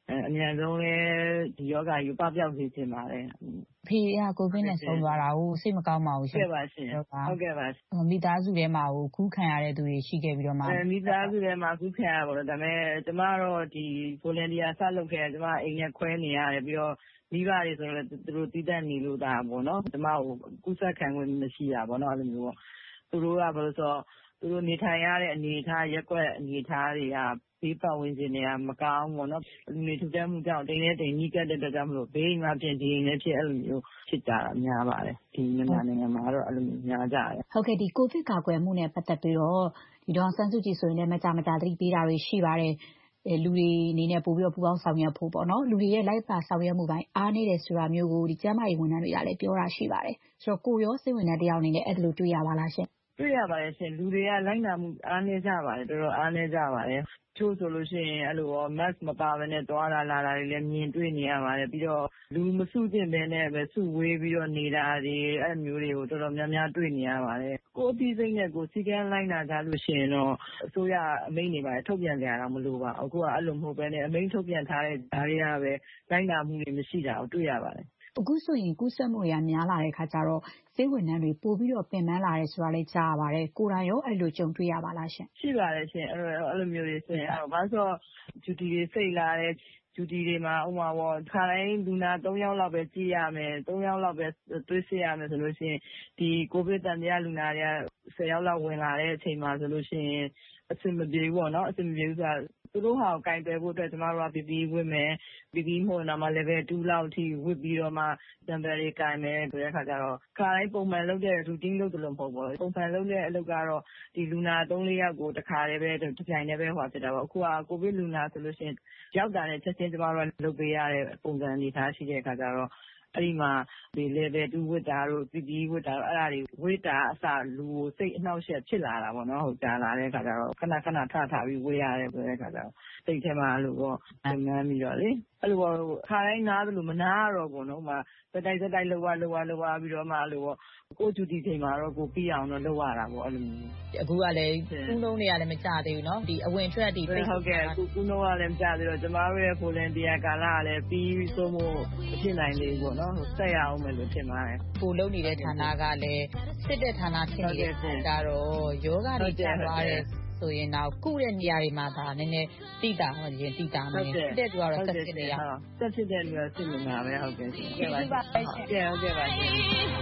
အမြန်ဆုံးလည်းဒီရောဂါကြီးပပျောက်စေချင်ပါတယ်။ဖေကကိုဗစ်နဲ့ဆုံးသွားတာကိုစိတ်မကောင်းပါဘူးရှင်။ဟုတ်ကဲ့ပါရှင်။ဟုတ်ကဲ့ပါ။မိသားစုထဲမှာကူးခံရတဲ့သူတွေရှိခဲ့ပြီးတော့မှမိသားစုထဲမှာကူးခံရပါတော့ဒါပေမဲ့ကျမတော့ဒီ volunteer စလုပ်ခဲ့ကျမအိမ်နဲ့ခွဲနေရတယ်ပြီးတော့မိဘတွေဆိုရင်လည်းသူတို့တည်တတ်နေလို့ဒါပေါ့နော်ကျမကိုကူးစက်ခံခွင့်မရှိတာပေါ့နော်အဲ့လိုမျိုးပေါ့သူတို့ကဘာလို့ဆိုတော့သူတို့နေထိုင်ရတဲ့အနေအထားရက်ွက်အနေအထားတွေကဘေးပတ်ဝန်းကျင်တွေကမကောင်းဘူးနော်လူတွေထူထပ်မှုကြောင့်တိမ်နဲ့တိမ်ကြီးကတဲ့အတွက်ကြောင့်မလို့ဘေးအိမ်မှာပြင်ဒီအိမ်နဲ့ဖြစ်အဲ့လိုမျိုးဖြစ်ကြတာများပါတယ်ဒီမြန်မာနိုင်ငံမှာတော့အဲ့လိုမျိုးများကြတယ်ဟုတ်ကဲ့ဒီကိုဗစ်ကာကွယ်မှုနဲ့ပတ်သက်ပြီးတော့ဒီဒေါ်ဆန်းစုကြည်ဆိုရင်လည်းမကြသတိပေးတာတွေရှိပါတယ်လူတွေအနေနဲ့ပို့ပြီးတော့ပူပေါင်းဆောင်ရွက်ဖို့ပေါ့နော်လူတွေရဲ့လိုက်ပါဆောင်ရွက်မှုပိုင်းအားနည်းတယ်ဆိုတာမျိုးကိုဒီကျန်းမာရေးဝန်ထမ်းတွေကလည်းပြောတာရှိပါတယ်ဆိုတော့ကိုရောစိတ်ဝင်တဲ့တယောက်အနေနဲ့အဲ့လိုတွေ့ရပါလားရှင်တွေ့ရပါတယ်ရှင်လူတွေကလိုက်နာမှုအားနည်းကြပါတယ်တော်တော်အားနည်းကြပါတယ်ချို့ဆိုလို့ရှိရင်အဲ့လို mask မပါဘဲနဲ့သွားလာတာတွေလည်းမြင်တွေ့နေရပါတယ်ပြီးတော့လူမစုကျင်ဘဲနဲ့ပဲစုဝေးပြီးတော့နေတာတွေအဲ့မျိုးတွေကိုတော်တော်များများတွေ့နေရပါတယ်ကိုအပြီးစိတ်နဲ့ကိုစီကန်းလိုက်နာကြလို့ရှိရင်တော့အစိုးရအမိန့်တွေပါထုတ်ပြန်ကြရအောင်မလိုပါအခုကအဲ့လိုမဟုတ်ဘဲနဲ့အမိန့်ထုတ်ပြန်ထားတဲ့ဓာရီကပဲလိုက်နာမှုတွေမရှိတာကိုတွေ့ရပါတယ်အခုဆိုရင်ကူးစက်မှုတွေကများလာတဲ့ခါကျတော့ဆေးဝန်ထမ်းတွေပို့ပြီးတော့ပင်ပန်းလာတယ်ဆိုတာလည်းကြားရပါတယ်ကိုယ်တိုင်ရောအဲ့လိုကြုံတွေ့ရပါလားရှင်ရှိပါတယ်ရှင်အဲ့လိုမျိုးတွေဆိုရင်ဘာလို့ဆိုတော့ဂျူတီတွေစိတ်လာတဲ့ဂျူတီတွေမှာဥမာပေါ့ခါတိုင်းလူနာ3ယောက်လောက်ပဲကြည့်ရမယ်3ယောက်လောက်ပဲသွေးစစ်ရမယ်ဆိုလို့ရှိရင်ဒီကိုဗစ်တန်တရားလူနာတွေက10ယောက်လောက်ဝင်လာတဲ့အချိန်မှာဆိုလို့ရှိရင်အဆင်မပြေဘူးပေါ့နော်အဆင်မပြေဘူးဆိုတာသူတို့ဟာကိုကင်တွယ်ဖို့အတွက်ကျမတို့က PPE ဝတ်မယ် PPE မဟုတ်တော့မှ level 2လောက်အထိဝတ်ပြီးတော့မှ sample တွေကင်မယ်ဆိုတဲ့အခါကျတော့ခါတိုင်းပုံမှန်လုပ်တဲ့ routine လုပ်တယ်လို့မဟုတ်ဘူးပုံမှန်လုပ်တဲ့အလုပ်ကတော့ဒီလူနာ3-4ယောက်ကိုတစ်ခါတည်းပဲတစ်ပြိုင်တည်းပဲဟောဖြစ်တာပေါ့အခုကကိုဗစ်လူနာဆိုလို့ရှိရင်ရောက်တာနဲ့ချက်ချင်းကျမတို့ကလုပ်ပေးရတဲ့ပုံစံအနေထားရှိတဲ့အခါကျတော့အဲ့ဒီမှာဒီ level 2ဝတ်တာတို့ PPE ဝတ်တာအဲ့ဒါတွေဝတ်တာအစလူကိုစိတ်အနှောက်အယှက်ဖြစ်လာတာပေါ့နော်ဟုတ်တာလာတဲ့အခါကျတော့ခဏထားပြီးဝတ်ရတယ်ဆိုတဲ့အခါကျတော့စိတ်ထဲမှာအဲ့လိုပေါ့ငန်းပြီးတော့လေအဲ့လိုပေါ့ခါတိုင်းနားသလိုမနာရတော့ဘူးနော်မှာစက်တိုက်လောက်ပြီးတော့မှအဲ့လိုပေါ့ကိုဂျူတီချိန်မှာတော့ကိုပြီးအောင်တော့လုပ်ရတာပေါ့အဲ့လိုမျိုးအခုကလည်းကုန်းလုံးတွေကလည်းမကြသေးဘူးနော်ဒီအဝင်ထွက်ဒီပိတ်ဟုတ်ကဲ့အခုကုန်းလုံးကလည်းမကြသေးတော့ကျမတို့ရဲ့ volunteer ကာလကလည်းပြီးဆုံးမှုဖြစ်နိုင်လေပေါ့နော်ဆက်ရအောင်မယ်လို့ထင်ပါတယ်ကိုလုံးနေတဲ့ဌာနကလည်းစစ်တဲ့ဌာနဖြစ်နေတဲ့ကြတော့ယောဂတွေကျသွားတယ်ဆိုရင်တော့ကုတဲ့နေရာတွေမှာဒါနည်းနည်းတိတာဟောရင်တိတာမယ်စစ်တဲ့သူကတော့ဆက်ဖြစ်နေရအောင်ဆက်ဖြစ်တဲ့လူကစစ်နေတာပဲဟုတ်ကဲ့ရှင်ဟုတ်ကဲ့ပါရှင်ဟုတ်ကဲ့ပါရှင်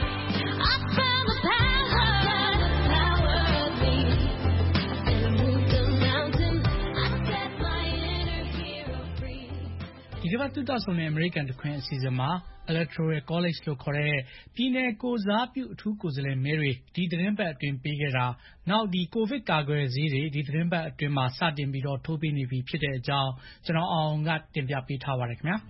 ဒီတစ်ပတ်သုတဆုံတဲ့ American တခွင်အစီအစဉ်မှာ Electoral College လို့ခေါ်တဲ့ပြည်နယ်ကိုစားပြုအထူးကိုယ်စားလှယ်မဲတွေဒီသတင်းပတ်အတွင်းပေးခဲ့တာနောက်ဒီကိုဗစ်ကာကွယ်ဆေးတွေဒီသတင်းပတ်အတွင်းမှာစတင်ပြီးတော့ထိုးပေးနေပြီဖြစ်တဲ့အကြောင်းကျွန်တော်အောင်ကတင်ပြပေးထားပါတယ်ခင်ဗျာ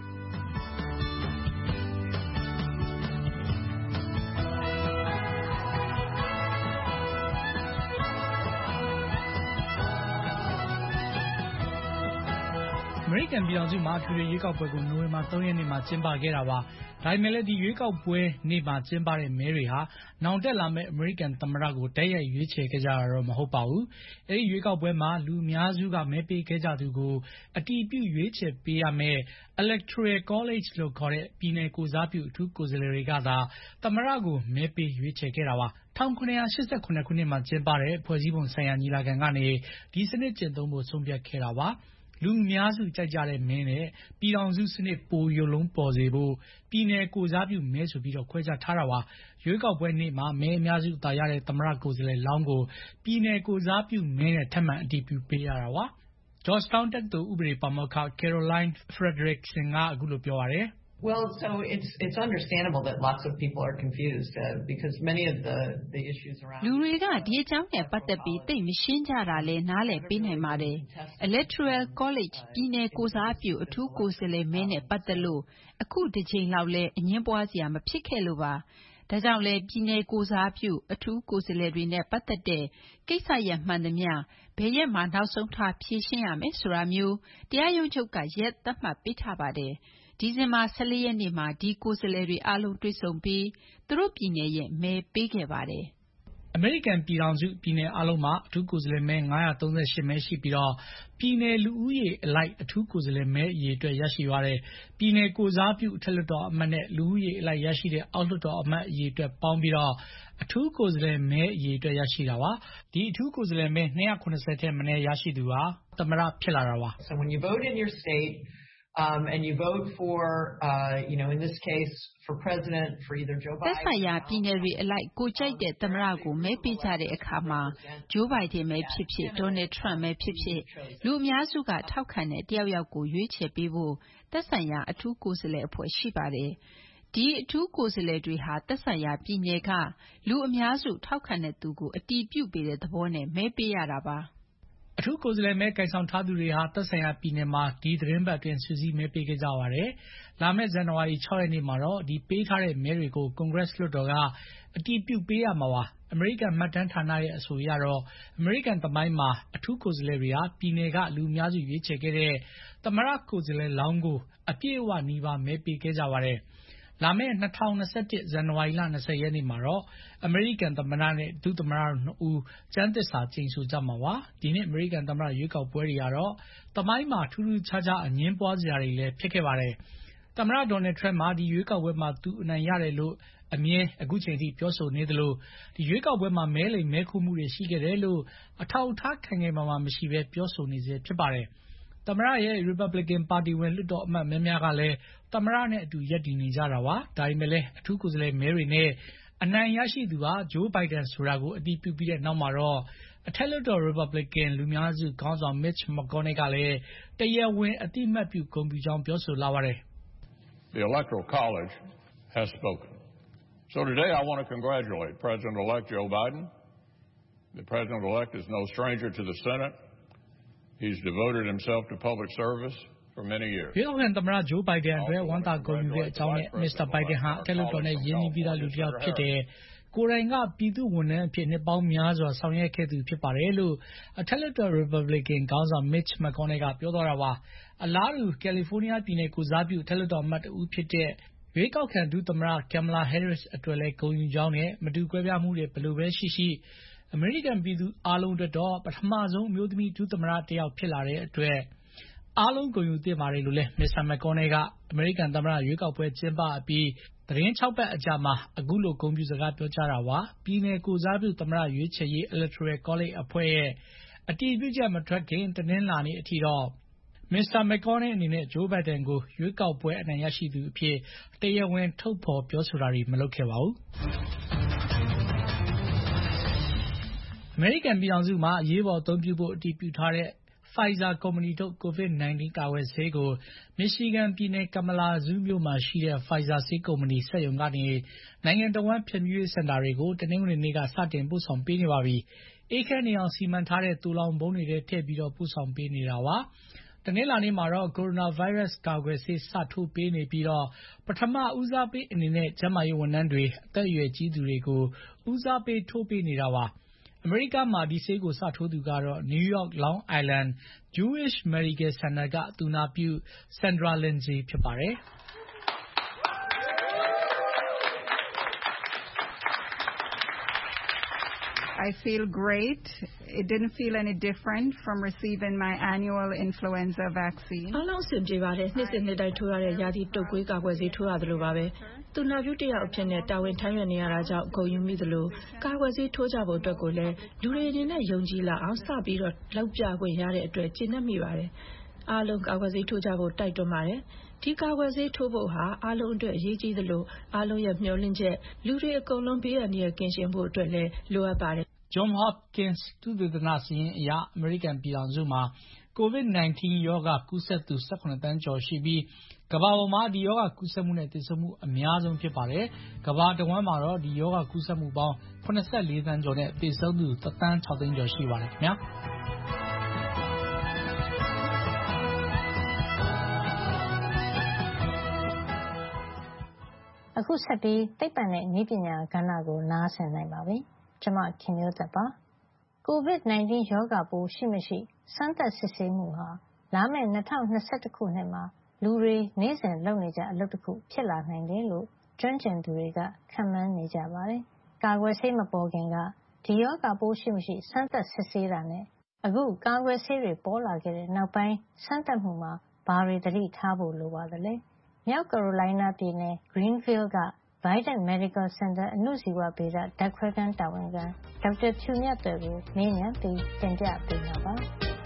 အမေရိကန်ပြည်ထောင်စုမှာထွေထွေရွေးကောက်ပွဲကိုနိုဝင်ဘာ3ရက်နေ့မှာကျင်းပခဲ့တာပါ။ဒါပေမဲ့လည်းဒီရွေးကောက်ပွဲနေ့မှာကျင်းပတဲ့မဲတွေဟာနောင်တက်လာမဲ့အမေရိကန်သမ္မတကိုတိုက်ရိုက်ရွေးချယ်ခဲ့ကြတာတော့မဟုတ်ပါဘူး။အဲဒီရွေးကောက်ပွဲမှာလူအများစုကမဲပေးခဲ့ကြသူကိုအတီးပြုရွေးချယ်ပေးရမယ့် Electoral College လို့ခေါ်တဲ့ပြည်နယ်ကိုစားပြုအထူးကိုယ်စားလှယ်တွေကသာသမ္မတကိုမဲပေးရွေးချယ်ခဲ့တာပါ။1989ခုနှစ်မှာကျင်းပတဲ့ဖွဲ့စည်းပုံဆိုင်ရာညီလာခံကနေဒီစနစ်ကျင့်သုံးဖို့ဆုံးဖြတ်ခဲ့တာပါ။လူအများစုကြိုက်ကြတဲ့မဲနဲ့ပြည်ထောင်စုစနစ်ပိုရုပ်လုံးပေါ်စေဖို့ပြည်နယ်ကိုစားပြုမဲဆိုပြီးတော့ခွဲခြားထားတာပါရွေးကောက်ပွဲနေ့မှာမဲအများစုအသာရတဲ့သမ္မတကိုယ်စားလှယ်လောင်းကိုပြည်နယ်ကိုစားပြုမဲနဲ့ထပ်မံအတည်ပြုပေးရတာပါ Georgetown တက္ကသိုလ်ဥပဒေပါမောက္ခ Caroline Frederickson ကအခုလိုပြောပါတယ် Well, so it's understandable that lots of people are confused because many of the issues around လူတွေကဒီအကြောင်းနဲ့ပတ်သက်ပြီးသိမရှင်းကြတာလဲနားလည်ပေးနိုင်ပါတယ် Electoral College ပြည်နယ်ကိုစားပြုအထူးကိုယ်စားလှယ်မဲနဲ့ပတ်သက်လို့အခုတစ်ချိန်လောက်လဲအငင်းပွားစရာမဖြစ်ခဲ့လို့ပါဒါကြောင့်လဲပြည်နယ်ကိုစားပြုအထူးကိုယ်စားလှယ်တွေနဲ့ပတ်သက်တဲ့ကိစ္စရပ်မှန်သမျှဘယ်ရက်မှနောက်ဆုံးထားဖြေရှင်းရမယ်ဆိုတာမျိုးတရားရုံးချုပ်ကရက်သတ်မှတ်ပေးထားပါတယ်ဒီဇင်ဘာ14ရက်နေ့မှာဒီကိုယ်စားလှယ်တွေအားလုံးတွေ့ဆုံပြီးသူတို့ပြည်နယ်ရဲ့မဲပေးခဲ့ပါတယ်အမေရိကန်ပြည်ထောင်စုပြည်နယ်အားလုံးမှာအထူးကိုယ်စားလှယ်မဲ938မဲရှိပြီးတော့ပြည်နယ်လူဦးရေအလိုက်အထူးကိုယ်စားလှယ်မဲအရေအတွက်ရရှိပါတယ်။ပြည်နယ်ကိုစားပြုအထက်လွှတ်တော်အမတ်နဲ့လူဦးရေအလိုက်ရရှိတဲ့အောက်လွှတ်တော်အမတ်အရေအတွက်ပေါင်းပြီးတော့အထူးကိုယ်စားလှယ်မဲအရေအတွက်ရရှိတာပါ။ဒီအထူးကိုယ်စားလှယ်မဲ290ထက်မနည်းရရှိသူဟာသမ္မတဖြစ်လာတာပါ။ So when you vote in your state and you vote for in this case for president for either Joe Biden သက်ဆိုင်ရာပြည်နယ်တွေအလိုက်ကိုကြိုက်တဲ့သမ္မတကိုမဲပေးကြတဲ့အခါမှာ Joe Biden ပဲဖြစ်ဖြစ် Donald Trump ပဲဖြစ်ဖြစ်လူအများစုကထောက်ခံတဲ့တယောက်ယောက်ကိုရွေးချယ်ပေးဖို့သက်ဆိုင်ရာအထူးကိုယ်စားလှယ်အဖွဲ့ရှိပါတယ်။ဒီအထူးကိုယ်စားလှယ်တွေဟာသက်ဆိုင်ရာပြည်နယ်ကလူအများစုထောက်ခံတဲ့သူကိုအတည်ပြုပေးတဲ့သဘောနဲ့မဲပေးရတာပါအထူးကိုယ်စားလှယ်မဲကိုင်ဆောင်ထားသူတွေဟာသက်ဆိုင်ရာပြည်နယ်မှာဒီသတင်းပတ်အတွင်းစုစည်းမဲပေးခဲ့ကြပါတယ်။လာမယ့်ဇန်နဝါရီ6ရက်နေ့မှာတော့ဒီပေးထားတဲ့မဲတွေကိုကွန်ဂရက်လွှတ်တော်ကအတည်ပြုပေးရမှာပါ။အမေရိကန်မှတ်တမ်းဌာနရဲ့အဆိုအရတော့အမေရိကန်သမိုင်းမှာအထူးကိုယ်စားလှယ်တွေဟာပြည်နယ်ကလူအများစုရွေးချယ်ခဲ့တဲ့သမ္မတကိုယ်စားလှယ်လောင်းကိုအပြည့်အဝနီးပါးမဲပေးခဲ့ကြပါတယ်။လာမယ့်2021ဇန်နဝါရီလ20ရက်နေ့မှာတော့အမေရိကန်သမ္မတနဲ့ဒုသမ္မတ2ဦးကျမ်းသစ္စာကျိန်ဆိုကြမှာပါဒီနေ့အမေရိကန်သမ္မတရွေးကောက်ပွဲတွေကတော့သမိုင်းမှာထူးထူးခြားခြားအငင်းပွားစရာတွေလည်းဖြစ်ခဲ့ပါတယ်သမ္မတဒေါ်နယ်ထရမ့်မှာဒီရွေးကောက်ပွဲမှာသူအနိုင်ရတယ်လို့အမြဲအခုချိန်ထိပြောဆိုနေသလိုဒီရွေးကောက်ပွဲမှာမဲလိမ်မဲခိုးမှုတွေရှိခဲ့တယ်လို့အထောက်အထားခိုင်ခိုင်မာမာမရှိဘဲပြောဆိုနေစေဖြစ်ပါတယ်သမ္မတရဲ့ Republican ပါတီဝင်လွှတ်တော်အမတ်များများကလည်းသမ္မတနဲ့အတူရပ်တည်နေကြတာပါဒါပေမဲ့လည်းအထူးကိုယ်စားလှယ်မဲတွေနဲ့အနိုင်ရရှိသူဟာ Joe Biden ဆိုတာကိုအတည်ပြုပြီးတဲ့နောက်မှာတော့အထက်လွှတ်တော် Republican လူများစုခေါင်းဆောင် Mitch McConnell ကလည်းတရားဝင်အတိအမှတ်ပြုဂုဏ်ပြုကြောင်းပြောဆိုလာပါတယ် The Electoral College has spoken. So today I want to congratulate President-elect Joe Biden. The President-elect is no stranger to the Senate. He's devoted himself to public service for many years. ရွေးကောက်ခံသမ္မတ Joe Biden အတွက်ဝန်တာဂုဏ်ယူတဲ့အကြောင်းနဲ့ Mr. Biden ဟာအထက်လွှတ်တော်နဲ့ရင်းနှီးပြီးသားလူတစ်ယောက်ဖြစ်တယ်ကိုယ်တိုင်ကပြည်သူ့ဝန်ထမ်းအဖြစ်နှစ်ပေါင်းများစွာဆောင်ရွက်ခဲ့သူဖြစ်ပါတယ်လို့အထက်လွှတ်တော် Republican ခေါင်းဆောင် Mitch McConnell ကပြောသွားတာပါအလားတူ California ပြည်နယ်ကိုစားပြုအထက်လွှတ်တော်အမတ်တဦးဖြစ်တဲ့ရွေးကောက်ခံဒုသမ္မတ Kamala Harris အတွက်လည်းဂုဏ်ယူကြောင်းနဲ့မတူကွဲပြားမှုတွေဘယ်လိုပဲရှိအမေရိကန်ပြည်သူအားလုံးအတွက်တော့ပထမဆုံးအမျိုးသမီးဒုသမ္မတတစ်ယောက်ဖြစ်လာတဲ့အတွက်အားလုံးဂုဏ်ယူသင့်ပါတယ်လို့လည်း Mr. McConnell ကအမေရိကန်သမ္မတရွေးကောက်ပွဲကျင်းပအပြီးသတင်း6ပတ်အကြာမှာအခုလိုဂုဏ်ပြုစကားပြောကြားတာပါပြည်နယ်ကိုစားပြုသမ္မတရွေးချယ်ရေး Electoral College အဖွဲ့ရဲ့အတည်ပြုချက်မထွက်ခင်တနင်္လာနေ့အထိတော့ Mr. McConnell အနေနဲ့ Joe Biden ကိုရွေးကောက်ပွဲအနိုင်ရရှိသူအဖြစ်တရားဝင်ထုတ်ဖော်ပြောဆိုတာတွေမလုပ်ခဲ့ပါဘူးအမေရိကန်ပြည်ထောင်စုမှာအရေးပေါ်အသုံးပြုဖို့အတည်ပြုထားတဲ့ Pfizer ကုမ္ပဏီထုတ် COVID-19 ကာကွယ်ဆေးကို Michigan ပြည်နယ်ကမလာဇူးမြို့မှာရှိတဲ့ Pfizer ဆေးကုမ္ပဏီစက်ရုံကနေနိုင်ငံတော်ဝန်ဖြန့်ဖြူးရေးစင်တာတွေကိုတနင်္ဂနွေနေ့ကစတင်ပို့ဆောင်ပေးနေပါပြီ။အေးခန်းနေအောင်စီမံထားတဲ့တူလောင်ပုံးတွေထဲထည့်ပြီးတော့ပို့ဆောင်ပေးနေတာပါ။တနင်္လာနေ့မှာတော့ကိုရိုနာဗိုင်းရပ်စ်ကာကွယ်ဆေးစထိုးပေးနေပြီးတော့ပထမဦးစားပေးအနေနဲ့ကျန်းမာရေးဝန်ထမ်းတွေအသက်အရွယ်ကြီးသူတွေကိုဦးစားပေးထိုးပေးနေတာပါ။အမေရိကမှာဒီဆေးကိုစထိုးသူကတော့ New York Long Island Jewish Medical Center ကသူနာပြု Sandra Lindsay ဖြစ်ပါတယ်။ I feel great. It didn't feel any different from receiving my annual influenza vaccine. အားလုံးအဆင်ပြေပါတယ်။နှစ်စဉ်နှစ်တိုင်းထိုးရတဲ့ရာသီတုပ်ကွေးကာကွယ်ဆေးထိုးရတယ်လို့ပါပဲ။သူနာပြုတစ်ယောက်အဖြစ်နဲ့တာဝန်ထမ်းရွက်နေရတာကြောင့်ဂုဏ်ယူမိသလိုကာကွယ်ဆေးထိုးကြဖို့အတွက်ကိုလည်းလူတွေအနေနဲ့ယုံကြည်လာအောင်စပြီးတော့လောက်ပြခွင့်ရတဲ့အတွက်ကျေနပ်မိပါတယ်။အားလုံးကာကွယ်ဆေးထိုးကြဖို့တိုက်တွန်းပါတယ်။ဒီကာကွယ်ဆေးထိုးဖို့ဟာအားလုံးအတွက်အရေးကြီးသလိုအားလုံးရဲ့မျှော်လင့်ချက်လူတွေအကုန်လုံးဘေးအန္တရာယ်ကင်းရှင်းဖို့အတွက်လည်းလိုအပ်ပါတယ် John Hopkins သုတေသနစာရင်းအရအမေရိကန်ပြည်ထောင်စုမှာ COVID-19 ရောဂါကူးစက်သူ18သန်းကျော်ရှိပြီးကမ္ဘာပေါ်မှာဒီရောဂါကူးစက်မှုနဲ့သေဆုံးမှုအများဆုံးဖြစ်ပါတယ်။ကမ္ဘာတဝန်းမှာတော့ဒီရောဂါကူးစက်မှုပေါင်း84သန်းကျော်နဲ့သေဆုံးသူ1သန်း6သိန်းကျော်ရှိပါတယ်ခင်ဗျာ။အခုဆက်ပြီးသိပ္ပံနဲ့နည်းပညာကဏ္ဍကိုနားဆင်နိုင်ပါပြီ။ကျွန်မခင်မျိုးသက်ပါ။ COVID-19 ရောဂါပိုးရှိမရှိစမ်းသပ်စစ်ဆေးမှုဟာလာမယ့်2021ခုနှစ်မှာလူတွေနေ့စဉ်လုပ်နေကြအလုပ်တစ်ခုဖြစ်လာနိုင်တယ်လို့ကျွမ်းကျင်သူတွေကခန့်မှန်းနေကြပါတယ်။ကာကွယ်ဆေးမပေါ်ခင်ကဒဒီရောဂါပိုးရှိမရှိစမ်းသပ်စစ်ဆေးတာနဲ့အခုကာကွယ်ဆေးတွေပေါ်လာခဲ့တဲ့နောက်ပိုင်းစမ်းသပ်မှုမှာဘာတွေသတိထားဖို့လိုပါသလဲ။မြောက်ကယ်ရိုလိုင်းနားပြည်နယ် Greenville က Vidant Medical Center အဏုဇီဝဗေဒဓာတ်ခွဲခန်းတာဝန်ခံဒေါက်တာဖြူမြတ်သွယ်ကိုမေးမြန်းပြီးတင်ပြပေးမှာပါ။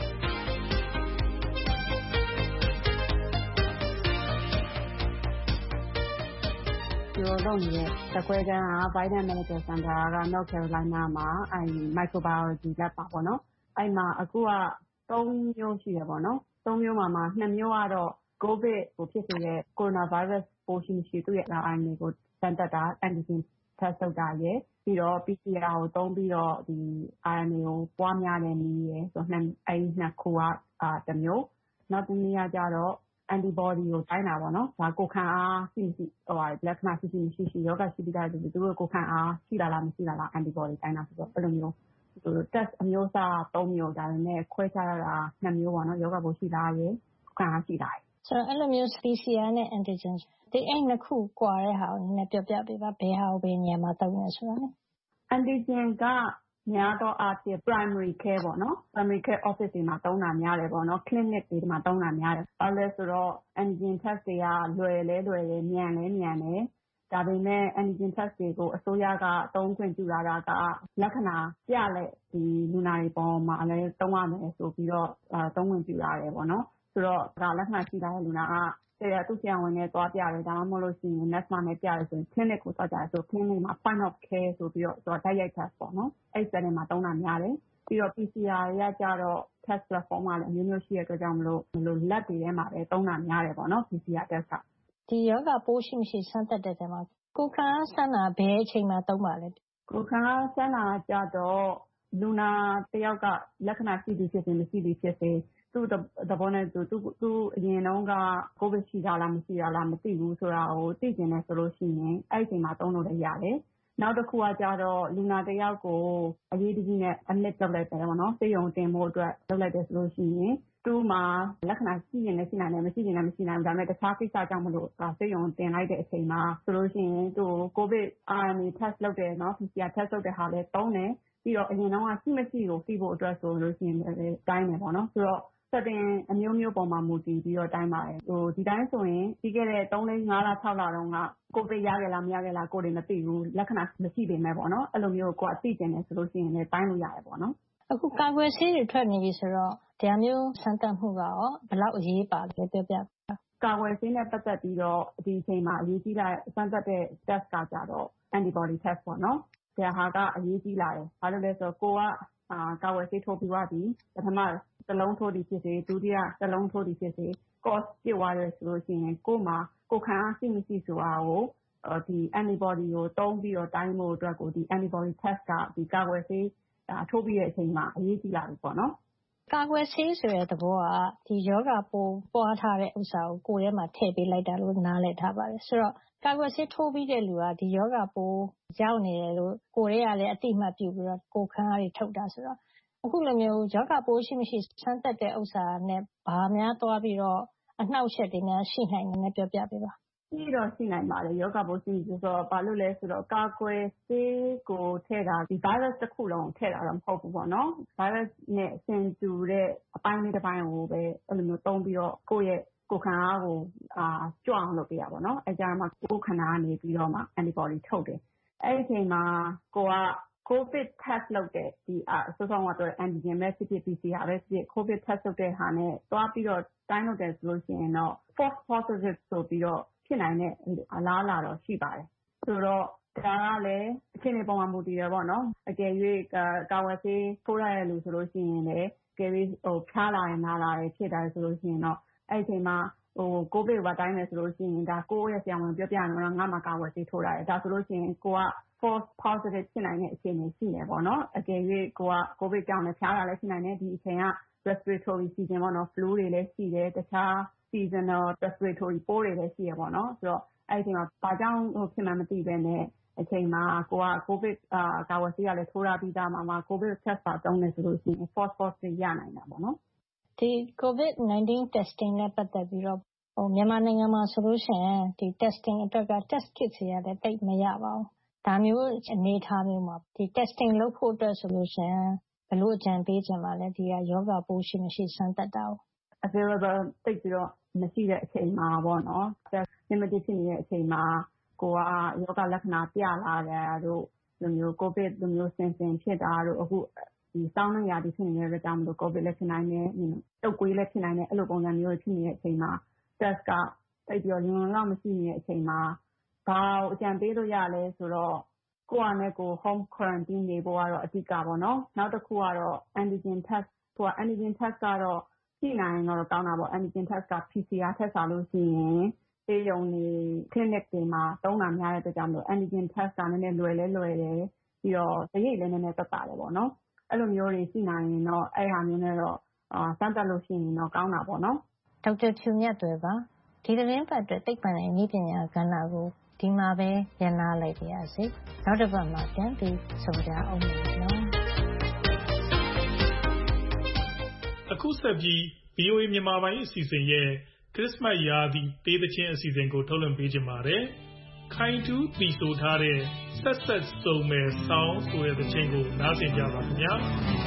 ကျွန်တော်လုပ်နေတဲ့ဓာတ်ခွဲခန်းက Vidant Medical Center က North Carolina မှာ microbiology lab ပါပေါ့နော်။အဲ့မှာအခုက3မျိုးရှိတယ်ပေါ့နော်။3မျိုးမှာ2မျိုးကတော့ COVID ကိုဖြစ်စေတဲ့ coronavirus ပိုးရှိမရှိသူ့ရဲ့ RNA ကိုစမ်းသပ်တာ antigen test လုပ်တာရယ်ပြီးတော့ PCR ကိုသုံးပြီးတော့ဒီ RNA ကိုပွားများတဲ့နည်းရယ်ဆိုတော့အဲ့2ခုကတစ်မျိုးနောက်တစ်နည်းကကြတော့ antibody ကိုတိုင်းတာပေါ့နော်ဒါကိုယ်ခံအားရှိမရှိလက္ခဏာရှိယောဂရှိပြီးသားသူတို့ကိုယ်ခံအားရှိလာလားမရှိလာလား antibody တိုင်းတာဆိုတော့အဲ့လိုမျိုးtest အမျိုးအစား3မျိုးဒါပေမဲ့ခွဲခြားရတာ2မျိုးပေါ့နော်ယောဂပိုးရှိလားရယ်ကိုယ်ခံအားရှိလားဆိုတော့အဲ့လိုမျိုး PCR နဲ့ antigen ဒီအဲ့နှစ်ခုကွာတဲ့ဟာကိုနည်းနည်းပြောပြပေးပါဘယ်ဟာကိုဘယ်နေရာမှာသုံးလဲဆိုတာလေ antigen ကများသောအားဖြင့် primary care ပေါ့နော် primary care office တွေမှာသုံးတာများတယ်ပေါ့နော် clinic တွေမှာသုံးတာများတယ်ဘာလို့လဲဆိုတော့ antigen test တွေကလွယ်တယ်မြန်တယ်ဒါပေမဲ့ antigen test တွေကိုအစိုးရကသုံးခွင့်ပြုလာတာကလက္ခဏာပြလက်ဒီလူနာတွေပေါ်မှာလည်းသုံးရမယ်ဆိုပြီးတော့သုံးခွင့်ပြုလာတယ်ပေါ့နော်ဆိုတော့ဒါလက္ခဏာရှိလာတဲ့လူနာကသူ့ဆရာဝန်နဲ့သွားပြတယ်ဒါမှမဟုတ်လို့ရှိရင် nurse နဲ့ပြတယ်ဆိုရင် clinic ကိုသွားကြတယ်ဆို clinic မှာ point of care ဆိုပြီးတော့တိုက်ရိုက် test ပေါ့နော်အဲ့ setting မှာသုံးတာများတယ်ပြီးတော့ PCR တွေကကြတော့ test platform ကလည်းအမျိုးမျိုးရှိတဲ့အတွက်ကြောင့်မလို့ lab တွေထဲမှာပဲသုံးတာများတယ်ပေါ့နော် PCR test ကဒီယောဂပိုးရှိမရှိစမ်းသပ်တဲ့နေရာမှာကိုယ်ခံအားစမ်းတာဘယ်အချိန်မှာသုံးပါလဲကိုယ်ခံအားစမ်းတာကြတော့လူနာတယောက်ကလက္ခဏာရှိသည်ဖြစ်စေမရှိသည်ဖြစ်စေသူ့သဘောနဲ့သူအရင်တုန်းက COVID ရှိတာလားမရှိတာလားမသိဘူးဆိုတာကိုသိကျင်တယ်ဆိုလို့ရှိရင်အဲ့ဒီအချိန်မှာသုံးလို့လည်းရတယ်။နောက်တစ်ခုကကြတော့လူနာတစ်ယောက်ကိုအရေးတကြီးနဲ့ admit လုပ်လိုက်တယ်ပေါ့နော်။ဆေးရုံတင်ဖို့အတွက်လုပ်လိုက်တယ်ဆိုလို့ရှိရင်သူ့မှာလက္ခဏာရှိရင်လည်းရှိနိုင်တယ်မရှိရင်လည်းမရှိနိုင်ဘူး။ဒါပေမဲ့တခြားကိစ္စကြောင့်မလို့ဆေးရုံတင်လိုက်တဲ့အချိန်မှာဆိုလို့ရှိရင်သူ့ကို COVID RNA test လုပ်တယ်နော် PCR test လုပ်တဲ့ဟာလည်းသုံးတယ်။ပြီးတော့အရင်တုန်းကရှိမရှိကိုသိဖို့အတွက်ဆိုလို့ရှိရင်တိုင်းတယ်ပေါ့နော်။ဆိုတော့setting အမျိုးမျိုးပေါ်မှာမူတည်ပြီးတော့တိုင်းပါတယ်ဒီတိုင်းဆိုရင်ပြီးခဲ့တဲ့3လ5လ6လတုန်းကကိုဗစ်ရခဲ့လားမရခဲ့လားကိုယ်တွေမသိဘူးလက္ခဏာမရှိပေမဲ့ပေါ့နော်အဲ့လိုမျိုးကိုယ်အသိကျင်တယ်ဆိုလို့ရှိရင်လည်းတိုင်းလို့ရတယ်ပေါ့နော်အခုကာကွယ်ဆေးတွေထွက်နေပြီဆိုတော့ဒါမျိုးစမ်းသပ်မှုကရောဘယ်လောက်အရေးပါလဲပြောပြကာကွယ်ဆေးနဲ့ပတ်သက်ပြီးတော့ဒီအချိန်မှာအရေးကြီးလာစမ်းသပ်တဲ့ test ကကြတော့ antibody test ပေါ့နော်ဒါဟာကအရေးကြီးလာတယ်ဘာလို့လဲဆိုတော့ကိုကကာကွယ်ဆေးထိုးပြီးသွားပြီပထမတစ်လုံးထိုးသည်ဖြစ်စေဒုတိယတစ်လုံးထိုးသည်ဖြစ်စေ course ပြည့်သွားတယ်ဆိုလို့ရှိရင်ကိုယ်မှာကိုယ်ခံအားရှိမရှိဆိုတာကိုဒီ antibody ကိုသုံးပြီးတော့တိုင်းဖို့အတွက်ကိုဒီ antibody test ကဒီကာကွယ်ဆေးထိုးပြီးတဲ့အချိန်မှာအရေးကြီးလာပြီပေါ့နော်ကာကွယ်ဆေးဆိုတဲ့သဘောကဒီယောဂပိုးပွားထားတဲ့ဥစ္စာကိုကိုယ်ထဲမှာထည့်ပေးလိုက်တာလို့နားလည်ထားပါတယ်ဆိုတော့ကာကွယ်ဆေးထိုးပြီးတဲ့လူကဒီယောဂပိုးရောက်နေတယ်လို့ကိုယ်ထဲကလည်းအတိအမှတ်ပြုပြီးတော့ကိုယ်ခံအားတွေထုတ်တာဆိုတော့အခုလိုမျိုးယောဂပိုးရှိမရှိစမ်းသပ်တဲ့ဥစ္စာနဲ့ဘာများသွားပြီးတော့အနှောက်အယှက်တွေများရှိနိုင်တယ်နဲ့ပြောပြပေးပါရှိတော့ရှိနိုင်ပါတယ်ယောဂပိုးရှိဆိုတော့ဘာလို့လဲဆိုတော့ကာကွယ်ဆေးကိုထည့်တာဒီ virus တစ်ခုလုံးထည့်တာတော့မဟုတ်ဘူးပေါ့နော် virus နဲ့ဆင်တူတဲ့အပိုင်းလေးတစ်ပိုင်းကိုပဲအဲ့လိုမျိုးသုံးပြီးတော့ကိုယ့်ရဲ့ကိုယ်ခံအားကိုကြွအောင်လုပ်ပေးရပါတော့။အဲကြမှာကိုယ်ခန္ဓာကနေပြီးတော့မှ antibody ထုတ်တယ်။အဲ့ဒီအချိန်မှာကိုက COVID test လုပ်တဲ့ဒီစောစောကတော့ antigen ပဲဖြစ်ဖြစ် PCR ပဲဖြစ်ဖြစ် COVID test လုပ်တဲ့ဟာနဲ့တွားပြီးတော့တိုင်းလုပ်တယ်ဆိုလို့ရှိရင်တော့ false positive ဆိုပြီးတော့ဖြစ်နိုင်တဲ့အလားအလာတော့ရှိပါတယ်။ဆိုတော့ဒါကလည်းအခြေအနေပေါ်မှာမူတည်တယ်ပေါ့နော်။အကယ်၍ကာဝယ်ဆေးထိုးရတဲ့လူဆိုလို့ရှိရင်လည်းအကယ်၍ဖျားလာရင်နာလာတယ်ဖြစ်တယ်ဆိုလို့ရှိရင်တော့အဲ့ဒီအချိန်မှာကိုဗစ်ကိုတိုင်းမယ်ဆိုလို့ရှိရင်ဒါကိုယ့်ရဲ့ဆရာဝန်ပြောပြရင်တော့ငါမှကာဝယ်ဆေးထိုးရတယ်ဒါဆိုလို့ရှိရင်ကိုက false positive ဖြစ်နိုင်တဲ့အခြေအနေရှိနေပေါ့နော်အကယ်၍ကိုကကိုဗစ်ကြောင့်လည်းဖျားတာလည်းရှိနိုင်တယ်ဒီအချိန်က respiratory season ပေါ့နော် flu တွေလည်းရှိတယ်တခြား seasonal respiratory ပိုးတွေလည်းရှိရပေါ့နော်ဆိုတော့အဲ့ဒီအချိန်မှာဘာကြောင့်ဖြစ်မှမသိပဲနဲ့အချိန်မှာကိုကကိုဗစ်ကာဝယ်ဆေးကလည်းထိုးရပြီးသားမှာကိုဗစ် test ပါတုံးနေဆိုလို့ရှိရင် false positive ရနိုင်တာပေါ့နော်ဒီ COVID-19 testing နဲ့ပတ်သက်ပြီးတော့မြန်မာနိုင်ငံမှာဆိုလို့ရှိရင်ဒီ testing အတွက်က test kit တွေကလည်းတိတ်မရပါဘူးဒါမျိုးအနေအထားမျိုးမှာဒီ testing လုပ်ဖို့အတွက်ဆိုလို့ရှိရင်ဘယ်လိုအကြံပေးချင်ပါလဲဒီကယောဂပိုးရှိမရှိစမ်းသပ်တာကို available သိပြီးတော့မရှိတဲ့အချိန်မှာပေါ့နော် limited ဖြစ်နေတဲ့အချိန်မှာကိုကယောဂလက္ခဏာပြလာတယ်တို့လိုမျိုး covid လိုမျိုးဆင်ဖြစ်တာတို့အခုဒီစောင်းနှံရာသီဖြစ်နေတဲ့အတွက်ကြောင့်မလို့ covid လည်းဖြစ်နိုင်တယ်တုပ်ကွေးလည်းဖြစ်နိုင်တယ်အဲ့လိုပုံစံမျိုးဖြစ်နေတဲ့အချိန်မှာ test ကသိပြီးတော့လုံလောက်မရှိနေတဲ့အချိန်မှာဘာအကြံပေးလို့ရလဲဆိုတော့ကိုယ့်အနေနဲ့ကို home quarantine နေဖို့ကတော့အဓိကပေါ့နော်နောက်တစ်ခုကတော့ antigen test ကိုက antigen test ကတော့ကြည့်နိုင်တော့ကောင်းတာပေါ့ antigen test က PCR test ဆိုလို့ရှိရင်ဆေးရုံတွေ clinic တွေမှာသုံးတာများတဲ့အတွက်ကြောင့်မို့ antigen test ကနည်းနည်းလွယ်တယ်ပြီးတော့စရိတ်လည်းနည်းနည်းသက်သာတယ်ပေါ့နော်အဲ့လိုမျိုးတွေရှိနိုင်ရင်တော့အဲ့ဟာမျိုးနဲ့တော့စမ်းသပ်လို့ရှိရင်တော့ကောင်းတာပေါ့နော်ဒေါက်တာဖြူမြတ်သွယ်ပါဒီသတင်းပတ်အတွက်သိပ္ပံနဲ့နည်းပညာကဏ္ဍကိုဒီမှာပဲရန်နာလိုက်ပါရစေနောက်တစ်ပတ်မှာပြန်ပြီးဆုံကြအောင်နော်အခုဆက်ပြီး VOA မြန်မာပိုင်းအစီအစဉ်ရဲ့ခရစ်စမတ်ရာသီတေးသချင်းအစီအစဉ်ကိုထုတ်လွှင့်ပေးကြပါမယ်ခိုင်တူးတီဆိုထားတဲ့ဆက်ဆက်စုံမဲ့ဆောင်းဆိုတဲ့သချင်းကိုနားဆင်ကြပါခင်ဗျာ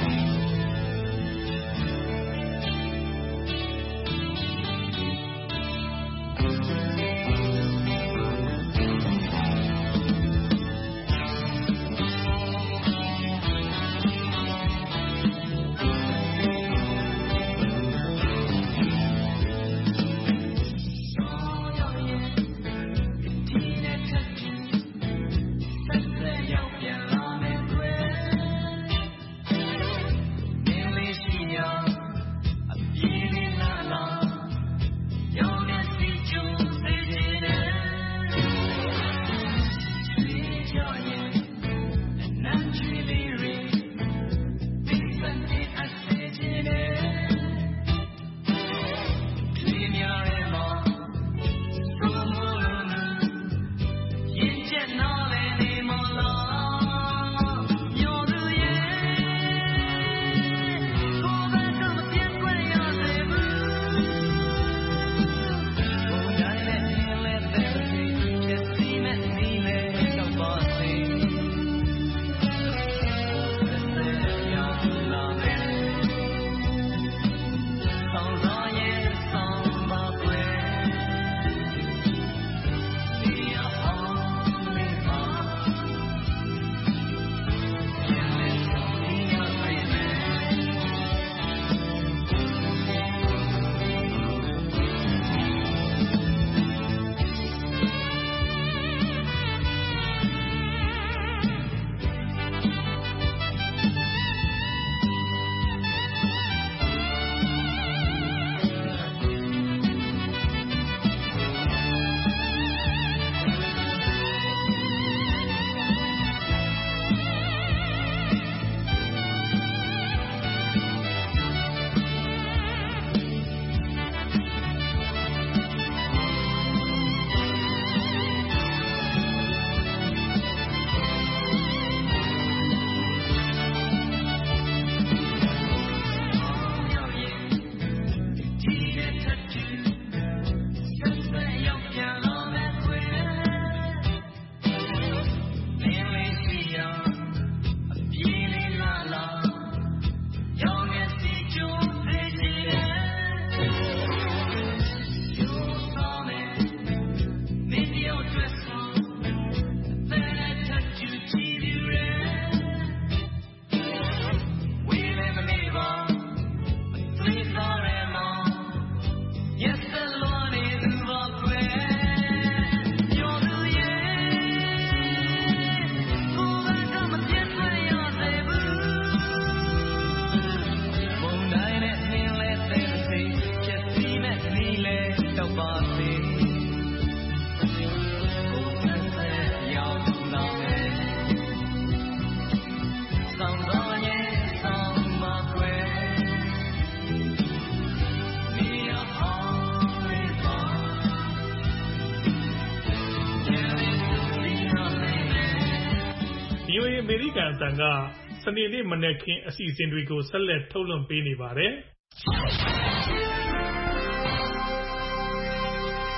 အမေရိကန်အသံကစနေနေ့မနက်ခင်းအစီအစဉ်တွေကိုဆက်လက်ထုတ်လွှင့်ပေးနေပါတယ်။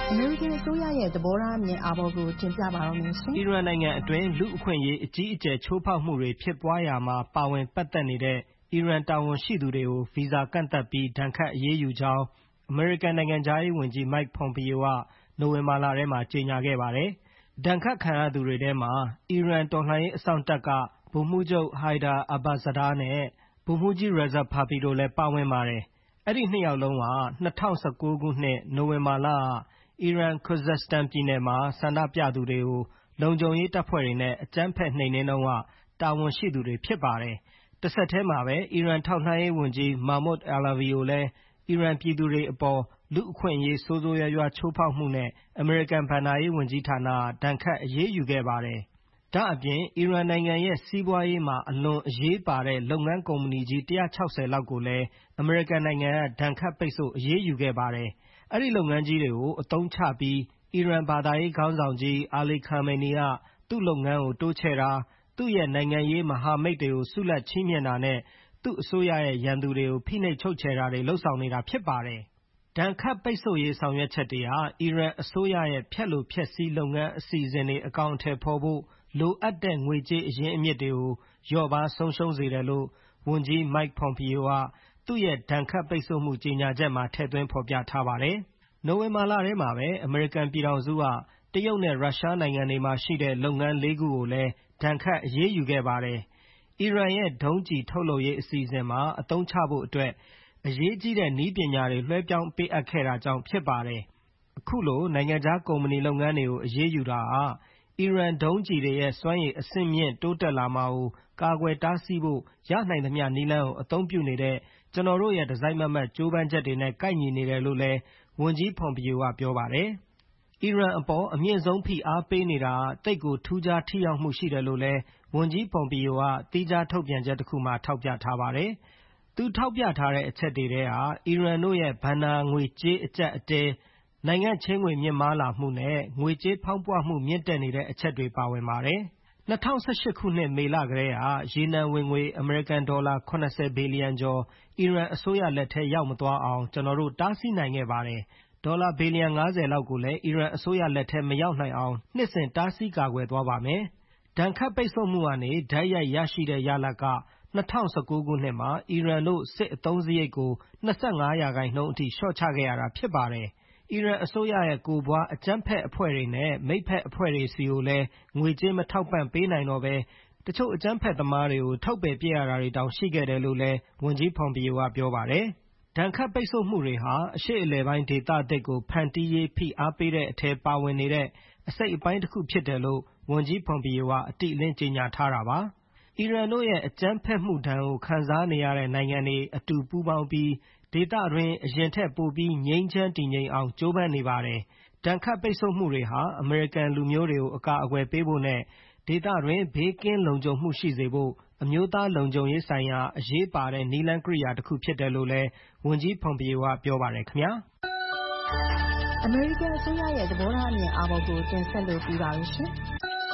အမေရိကန်အစိုးရရဲ့သဘောထားအမြင်အာဘော်ကိုတင်ပြပါတော့မယ်ရှင်။အီရန်နိုင်ငံအတွင်းလူ့အခွင့်အရေးအကြီးအကျယ်ချိုးဖောက်မှုတွေဖြစ်ပွားရာမှာပါဝင်ပတ်သက်နေတဲ့အီရန်တာဝန်ရှိသူတွေကိုဗီဇာကန့်သတ်ပြီးဒဏ်ခတ်အရေးယူကြောင်းအမေရိကန်နိုင်ငံခြားရေးဝန်ကြီး Mike Pompeo ကနိုဝင်ဘာလထဲမှာကြေညာခဲ့ပါတယ်။ဒဏ်ခတ်ခံရသူတွေထဲမှာအီရန်တော်လှန်ရေးအစောင့်တပ်ကဗိုလ်မှူးချုပ် Haider Abbassadeh နဲ့ဗိုလ်မှူးကြီး Reza Pahlavi တို့လည်းပါဝင်ပါတယ်။အဲဒီနှစ်ယောက်လုံးဟာ2019ခုနှစ်နိုဝင်ဘာလကအီရန် Khuzestan ပြည်နယ်မှာဆန္ဒပြသူတွေကိုလုံခြုံရေးတပ်ဖွဲ့တွေနဲ့အကြမ်းဖက်နှိမ်နင်းတုန်းကတာဝန်ရှိသူတွေဖြစ်ပါတယ်။တဆက်တည်းမှာပဲအီရန်ထောက်လှမ်းရေးဝန်ကြီး Mahmoud Alavi ကိုလည်းအီရန်ပြည်သူတွေအပေါ်လူ့အခွင့်အရေးဆိုးဆိုးရွားရွားချိုးဖောက်မှုနဲ့အမေရိကန်ဘဏ္ဍာရေးဝန်ကြီးဌာနကဒဏ်ခတ်အရေးယူခဲ့ပါတယ်။ဒါ့အပြင်အီရန်နိုင်ငံရဲ့စီးပွားရေးမှာအလွန်အရေးပါတဲ့လုပ်ငန်းကုမ္ပဏီကြီး160လောက်ကိုလည်းအမေရိကန်နိုင်ငံကဒဏ်ခတ်ပိတ်ဆို့အရေးယူခဲ့ပါတယ်။အဲဒီလုပ်ငန်းကြီးတွေကိုအသုံးချပြီးအီရန်ဘာသာရေးခေါင်းဆောင်ကြီး Ali Khamenei ကသူ့လုပ်ငန်းကိုတိုးချဲ့တာသူ့ရဲ့နိုင်ငံရေးမဟာမိတ်တွေကိုဆုလတ်ချီးမြှင့်တာနဲ့သူ့အစိုးရရဲ့ရန်သူတွေကိုဖိနှိပ်ချုပ်ချယ်တာတွေလုပ်ဆောင်နေတာဖြစ်ပါတယ်။ဒဏ်ခတ်ပိတ်ဆို့ရေးဆောင်ရွက်ချက်တွေဟာအီရန်အစိုးရရဲ့ဖျက်လိုဖျက်ဆီးလုပ်ငန်းအစီအစဉ်တွေအကောင်အထည်ဖော်ဖို့လိုအပ်တဲ့ငွေကြေးအရင်းအမြစ်တွေကိုလျော့ပါးဆုံးရှုံးစေတယ်လို့ဝန်ကြီး Mike Pompeo ကသူ့ရဲ့ဒဏ်ခတ်ပိတ်ဆို့မှုကြေညာချက်မှာထည့်သွင်းဖော်ပြထားပါတယ်။နိုဝင်ဘာလထဲမှာပဲအမေရိကန်ပြည်ထောင်စုကတရုတ်နဲ့ရုရှားနိုင်ငံတွေမှာရှိတဲ့လုပ်ငန်း၄ခုကိုလည်းဒဏ်ခတ်အရေးယူခဲ့ပါတယ်။အီရန်ရဲ့ဒုံးကျည်ထုတ်လုပ်ရေးအစီအစဉ်မှာအသုံးချဖို့အတွက်အရေးကြီးတဲ့နည်းပညာတွေလွှဲပြောင်းပေးအပ်ခဲ့တာကြောင့်ဖြစ်ပါတယ်။အခုလိုနိုင်ငံခြားကုမ္ပဏီလုပ်ငန်းတွေကိုအရေးယူတာဟာအီရန်ဒုံးကျည်တွေရဲ့စွမ်းရည်အဆင့်မြင့်တိုးတက်လာမှာကိုကာကွယ်တားဆီးဖို့ရနိုင်သမျှနည်းလမ်းကိုအသုံးပြုနေတဲ့ကျွန်တော်တို့ရဲ့တစိုက်မတ်မတ်ကြိုးပမ်းချက်တွေနဲ့ကိုက်ညီနေတယ်လို့လည်းဝန်ကြီး Pompeo ကပြောပါတယ်။အီရန်အပေါ်အမြင့်ဆုံးဖိအားပေးနေတာဟာသိပ်ကိုထူးခြားထိရောက်မှုရှိတယ်လို့လည်းဝန်ကြီး Pompeo ကသီးခြားထုတ်ပြန်ချက်တစ်ခုမှာထောက်ပြထားပါတယ်။သူထောက်ပြထားတဲ့အချက်တွေထဲဟာအီရန်တို့ရဲ့ဘဏ္ဍာငွေကြေးအကျပ်အတည်းနိုင်ငံ့ချေးငွေမြင့်မားလာမှုနဲ့ငွေကြေးဖောင်းပွမှုမြင့်တက်နေတဲ့အချက်တွေပါဝင်ပါတယ်။2018ခုနှစ်မေလကတည်းကရေနံဝင်ငွေအမေရိကန်ဒေါ်လာ80ဘီလီယံကျော်အီရန်အစိုးရလက်ထဲရောက်မသွားအောင်ကျွန်တော်တို့တားဆီးနိုင်ခဲ့ပါတယ်။ဒေါ်လာဘီလီယံ50လောက်ကိုလည်းအီရန်အစိုးရလက်ထဲမရောက်နိုင်အောင်နှစ်စဉ်တားဆီးကာကွယ်သွားပါမယ်။ဒဏ်ခတ်ပိတ်ဆို့မှုကနေဓာတ်ရိုက်ရရှိတဲ့ရလဒ်က2019ခုနှစ်မှာအီရန်တို့စစ်အသုံးစရိတ်ကို25%အထိလျှော့ချခဲ့ရတာဖြစ်ပါတယ်။အီရန်အစိုးရရဲ့ကိုယ်ပွားအကြမ်းဖက်အဖွဲ့တွေနဲ့မိတ်ဖက်အဖွဲ့တွေစီကိုလည်းငွေကြေးမထောက်ပံ့ပေးနိုင်တော့ပဲတချို့အကြမ်းဖက်သမားတွေကိုထုတ်ပယ်ပြစ်ရတာတွေတောင်ရှိခဲ့တယ်လို့လည်းဝန်ကြီး Pompeo ကပြောပါတယ်။ဒဏ်ခတ်ပိတ်ဆို့မှုတွေဟာအရှေ့အလယ်ပိုင်းဒေသသစ်ကိုဖန်တီးရေးဖိအားပေးတဲ့အထက်ပါဝင်နေတဲ့အစိတ်အပိုင်းတစ်ခုဖြစ်တယ်လို့ဝန်ကြီး Pompeo ကအတိအလင်းကြေညာထားတာပါ။အီရန်တို့ရဲ့အကြမ်းဖက်မှုဒဏ်ကိုခံစားနေရတဲ့နိုင်ငံတွေအတူပူးပေါင်းပြီးဒေသတွင်းအရင်ထက်ပိုပြီးငြိမ်းချမ်းတည်ငြိမ်အောင်ကြိုးပမ်းနေပါတယ်။ဒဏ်ခတ်ပိတ်ဆို့မှုတွေဟာအမေရိကန်လူမျိုးတွေကိုအကာအကွယ်ပေးဖို့နဲ့ဒေသတွင်းဘေးကင်းလုံခြုံမှုရှိစေဖို့အမျိုးသားလုံခြုံရေးဆိုင်ရာအရေးပါတဲ့နည်းလမ်းကိရိယာတစ်ခုဖြစ်တယ်လို့လည်းဝန်ကြီး Pompeo ကပြောပါတယ်ခင်ဗျာ။အမေရိကန်အစိုးရရဲ့သဘောထားအမြင်အာဘော်ကိုတင်ဆက်လို့ပြီးပါပြီရှင်။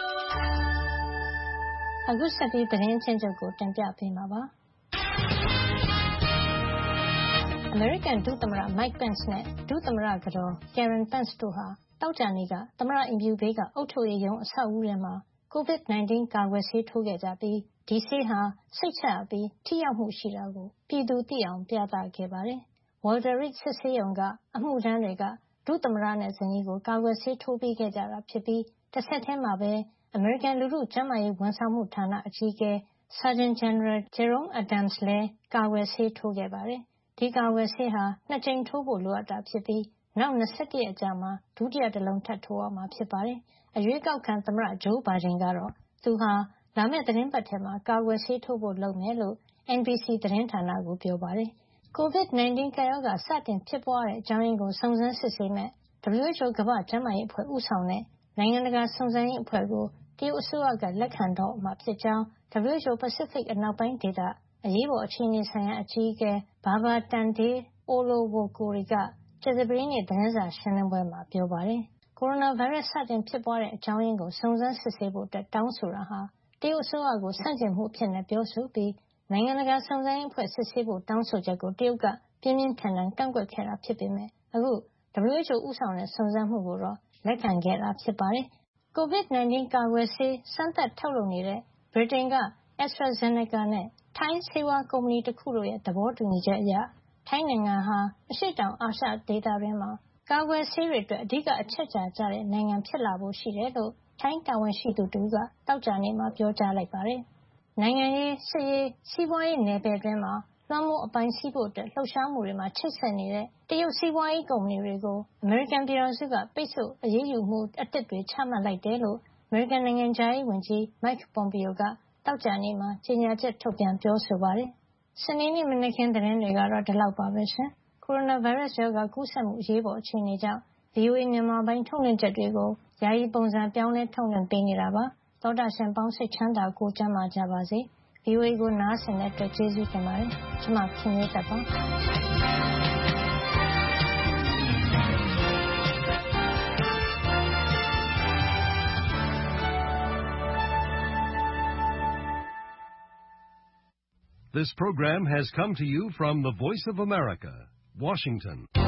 အခုဆက်ပြီးသတင်းချင်းချုပ်ကိုတင်ပြပေးမှာပါ။အမေရိကန်ဒုသမ္မတ Mike Pence နဲ့ဒုသမ္မတကတော် Karen Pence တို့ဟာတောကြာနေ့ကသမ္မတအိမ်ဖြူဘေးကအုပ်ချုပ်ရေးရုံးအဆောက်အဦထဲမှာ COVID-19 ကာကွယ်ဆေးထိုးခဲ့ကြပြီးဒီဆေးဟာစိတ်ချရပြီးထိရောက်မှုရှိတာကိုပြည်သူသိအောင်ပြသခဲ့ပါတယ်။ Walter Reed စစ်ဆေးရုံကအမှုထမ်းတွေကဒုသမ္မတနဲ့ဇနီးကိုကာကွယ်ဆေးထိုးပေးခဲ့ကြတာဖြစ်ပြီးတဆက်တည်းမှာပဲအမေရိကန်လူထုကျန်းမာရေးဝန်ဆောင်မှုဌာနအကြီးအကဲ Surgeon General Jerome Adams လည်းကာကွယ်ဆေးထိုးခဲ့ပါတယ်။ဒီကာကွယ်ဆေးဟာ2ကြိမ်ထိုးဖို့လိုအပ်တာဖြစ်ပြီးနောက်21ရက်အကြာမှာဒုတိယတစ်လုံးထပ်ထိုးရမှာဖြစ်ပါတယ်။အရွေးကောက်ခံသမ္မတ Joe Biden ကတော့သူဟာလာမယ့်သတင်းပတ်ထဲမှာကာကွယ်ဆေးထိုးဖို့လုပ်မယ်လို့ NBC သတင်းဌာနကိုပြောပါတယ်။ COVID-19 ကပ်ရောဂါစတင်ဖြစ်ပွားတဲ့အကြောင်းရင်းကိုစုံစမ်းစစ်ဆေးမဲ့ WHO ကမ္ဘာ့ကျန်းမာရေးအဖွဲ့ဦးဆောင်တဲ့နိုင်ငံတကာစုံစမ်းရေးအဖွဲ့ကိုတရုတ်အစိုးရကလက်ခံတော့မှာဖြစ်ကြောင်း WHO ပစိဖိတ်အနောက်ပိုင်းဒေသအရေးပေါ်အခြေအနေဆိုင်ရာအကြီးအကဲ Babatunde Olowokure ကကြာသပတေးနေ့သတင်းစာရှင်းလင်းပွဲမှာပြောပါတယ်။ ကိုရိုနာဗိုင်းရပ်စ်စတင်ဖြစ်ပွားတဲ့အကြောင်းရင်းကိုစုံစမ်းစစ်ဆေးဖို့တောင်းဆိုတာဟာတရုတ်အစိုးရကိုဆန့်ကျင်မှုအဖြစ်ပြောဆိုပြီးနိုင်ငံတကာစုံစမ်းရေးအဖွဲ့စစ်ဆေးဖို့တောင်းဆိုချက်ကိုတရုတ်ကပြင်းပြင်းထန်ထန်ကန့်ကွက်ခဲ့တာဖြစ်ပေမဲ့အခု WHO ဦးဆောင်တဲ့စုံစမ်းမှုကိုတော့လက်ခံခဲ့တာဖြစ်ပါတယ်။ COVID-19 ကာကွယ်ဆေးစမ်းသပ်ထုတ်လုပ်နေတဲ့ဗြိတိန်က AstraZeneca နဲ့ထိုင်းဆေးဝါးကုမ္ပဏီတခုတို့ရဲ့သဘောတူညီချက်အရထိုင်းနိုင်ငံဟာအရှေ့တောင်အာရှဒေသတွင်းမှာကာကွယ်ဆေးတွေအတွက်အဓိကအချက်အခြာကျတဲ့နိုင်ငံဖြစ်လာဖို့ရှိတယ်လို့ထိုင်းတာဝန်ရှိသူတဦးကသောကြာနေ့မှာပြောကြားလိုက်ပါတယ်။နိုင်ငံရေး၊စစ်ရေး၊စီးပွားရေးနယ်ပယ်တွင်းမှာလွှမ်းမိုးအပိုင်းစီးဖို့လှုပ်ရှားမှုတွေမှာချိတ်ဆက်နေတဲ့တရုတ်စီးပွားရေးကုမ္ပဏီတွေကိုအမေရိကန်ပြည်ထောင်စုကပိတ်ဆို့အရေးယူမှုအသစ်တွေချမှတ်လိုက်တယ်လို့အမေရိကန်နိုင်ငံခြားရေးဝန်ကြီး Mike Pompeo ကသောကြာနေ့မှာကြေညာချက်ထုတ်ပြန်ပြောဆိုပါတယ်။စနေနေ့မနက်ခင်းသတင်းတွေကတော့ဒီလောက်ပါပဲရှင်။ကိုရိုနာဗိုင်းရပ်စ်ရောဂါကူးစက်မှုအရေးပေါ်အခြေအနေကြောင့် VOA မြန်မာပိုင်းထုတ်လွှင့်ချက်တွေကိုယာယီပုံစံပြောင်းလဲထုတ်လွှင့်ပေးနေတာပါ။သောတာရှင်ပေါင်းစိတ်ချမ်းသာကိုကျန်းမာကြပါစေ။ VOA ကိုနားဆင်တဲ့အတွက်ကျေးဇူးတင်ပါတယ်။ကျွန်မခင်လေးသက်ပါ။ This program has come to you from the Voice of America, Washington.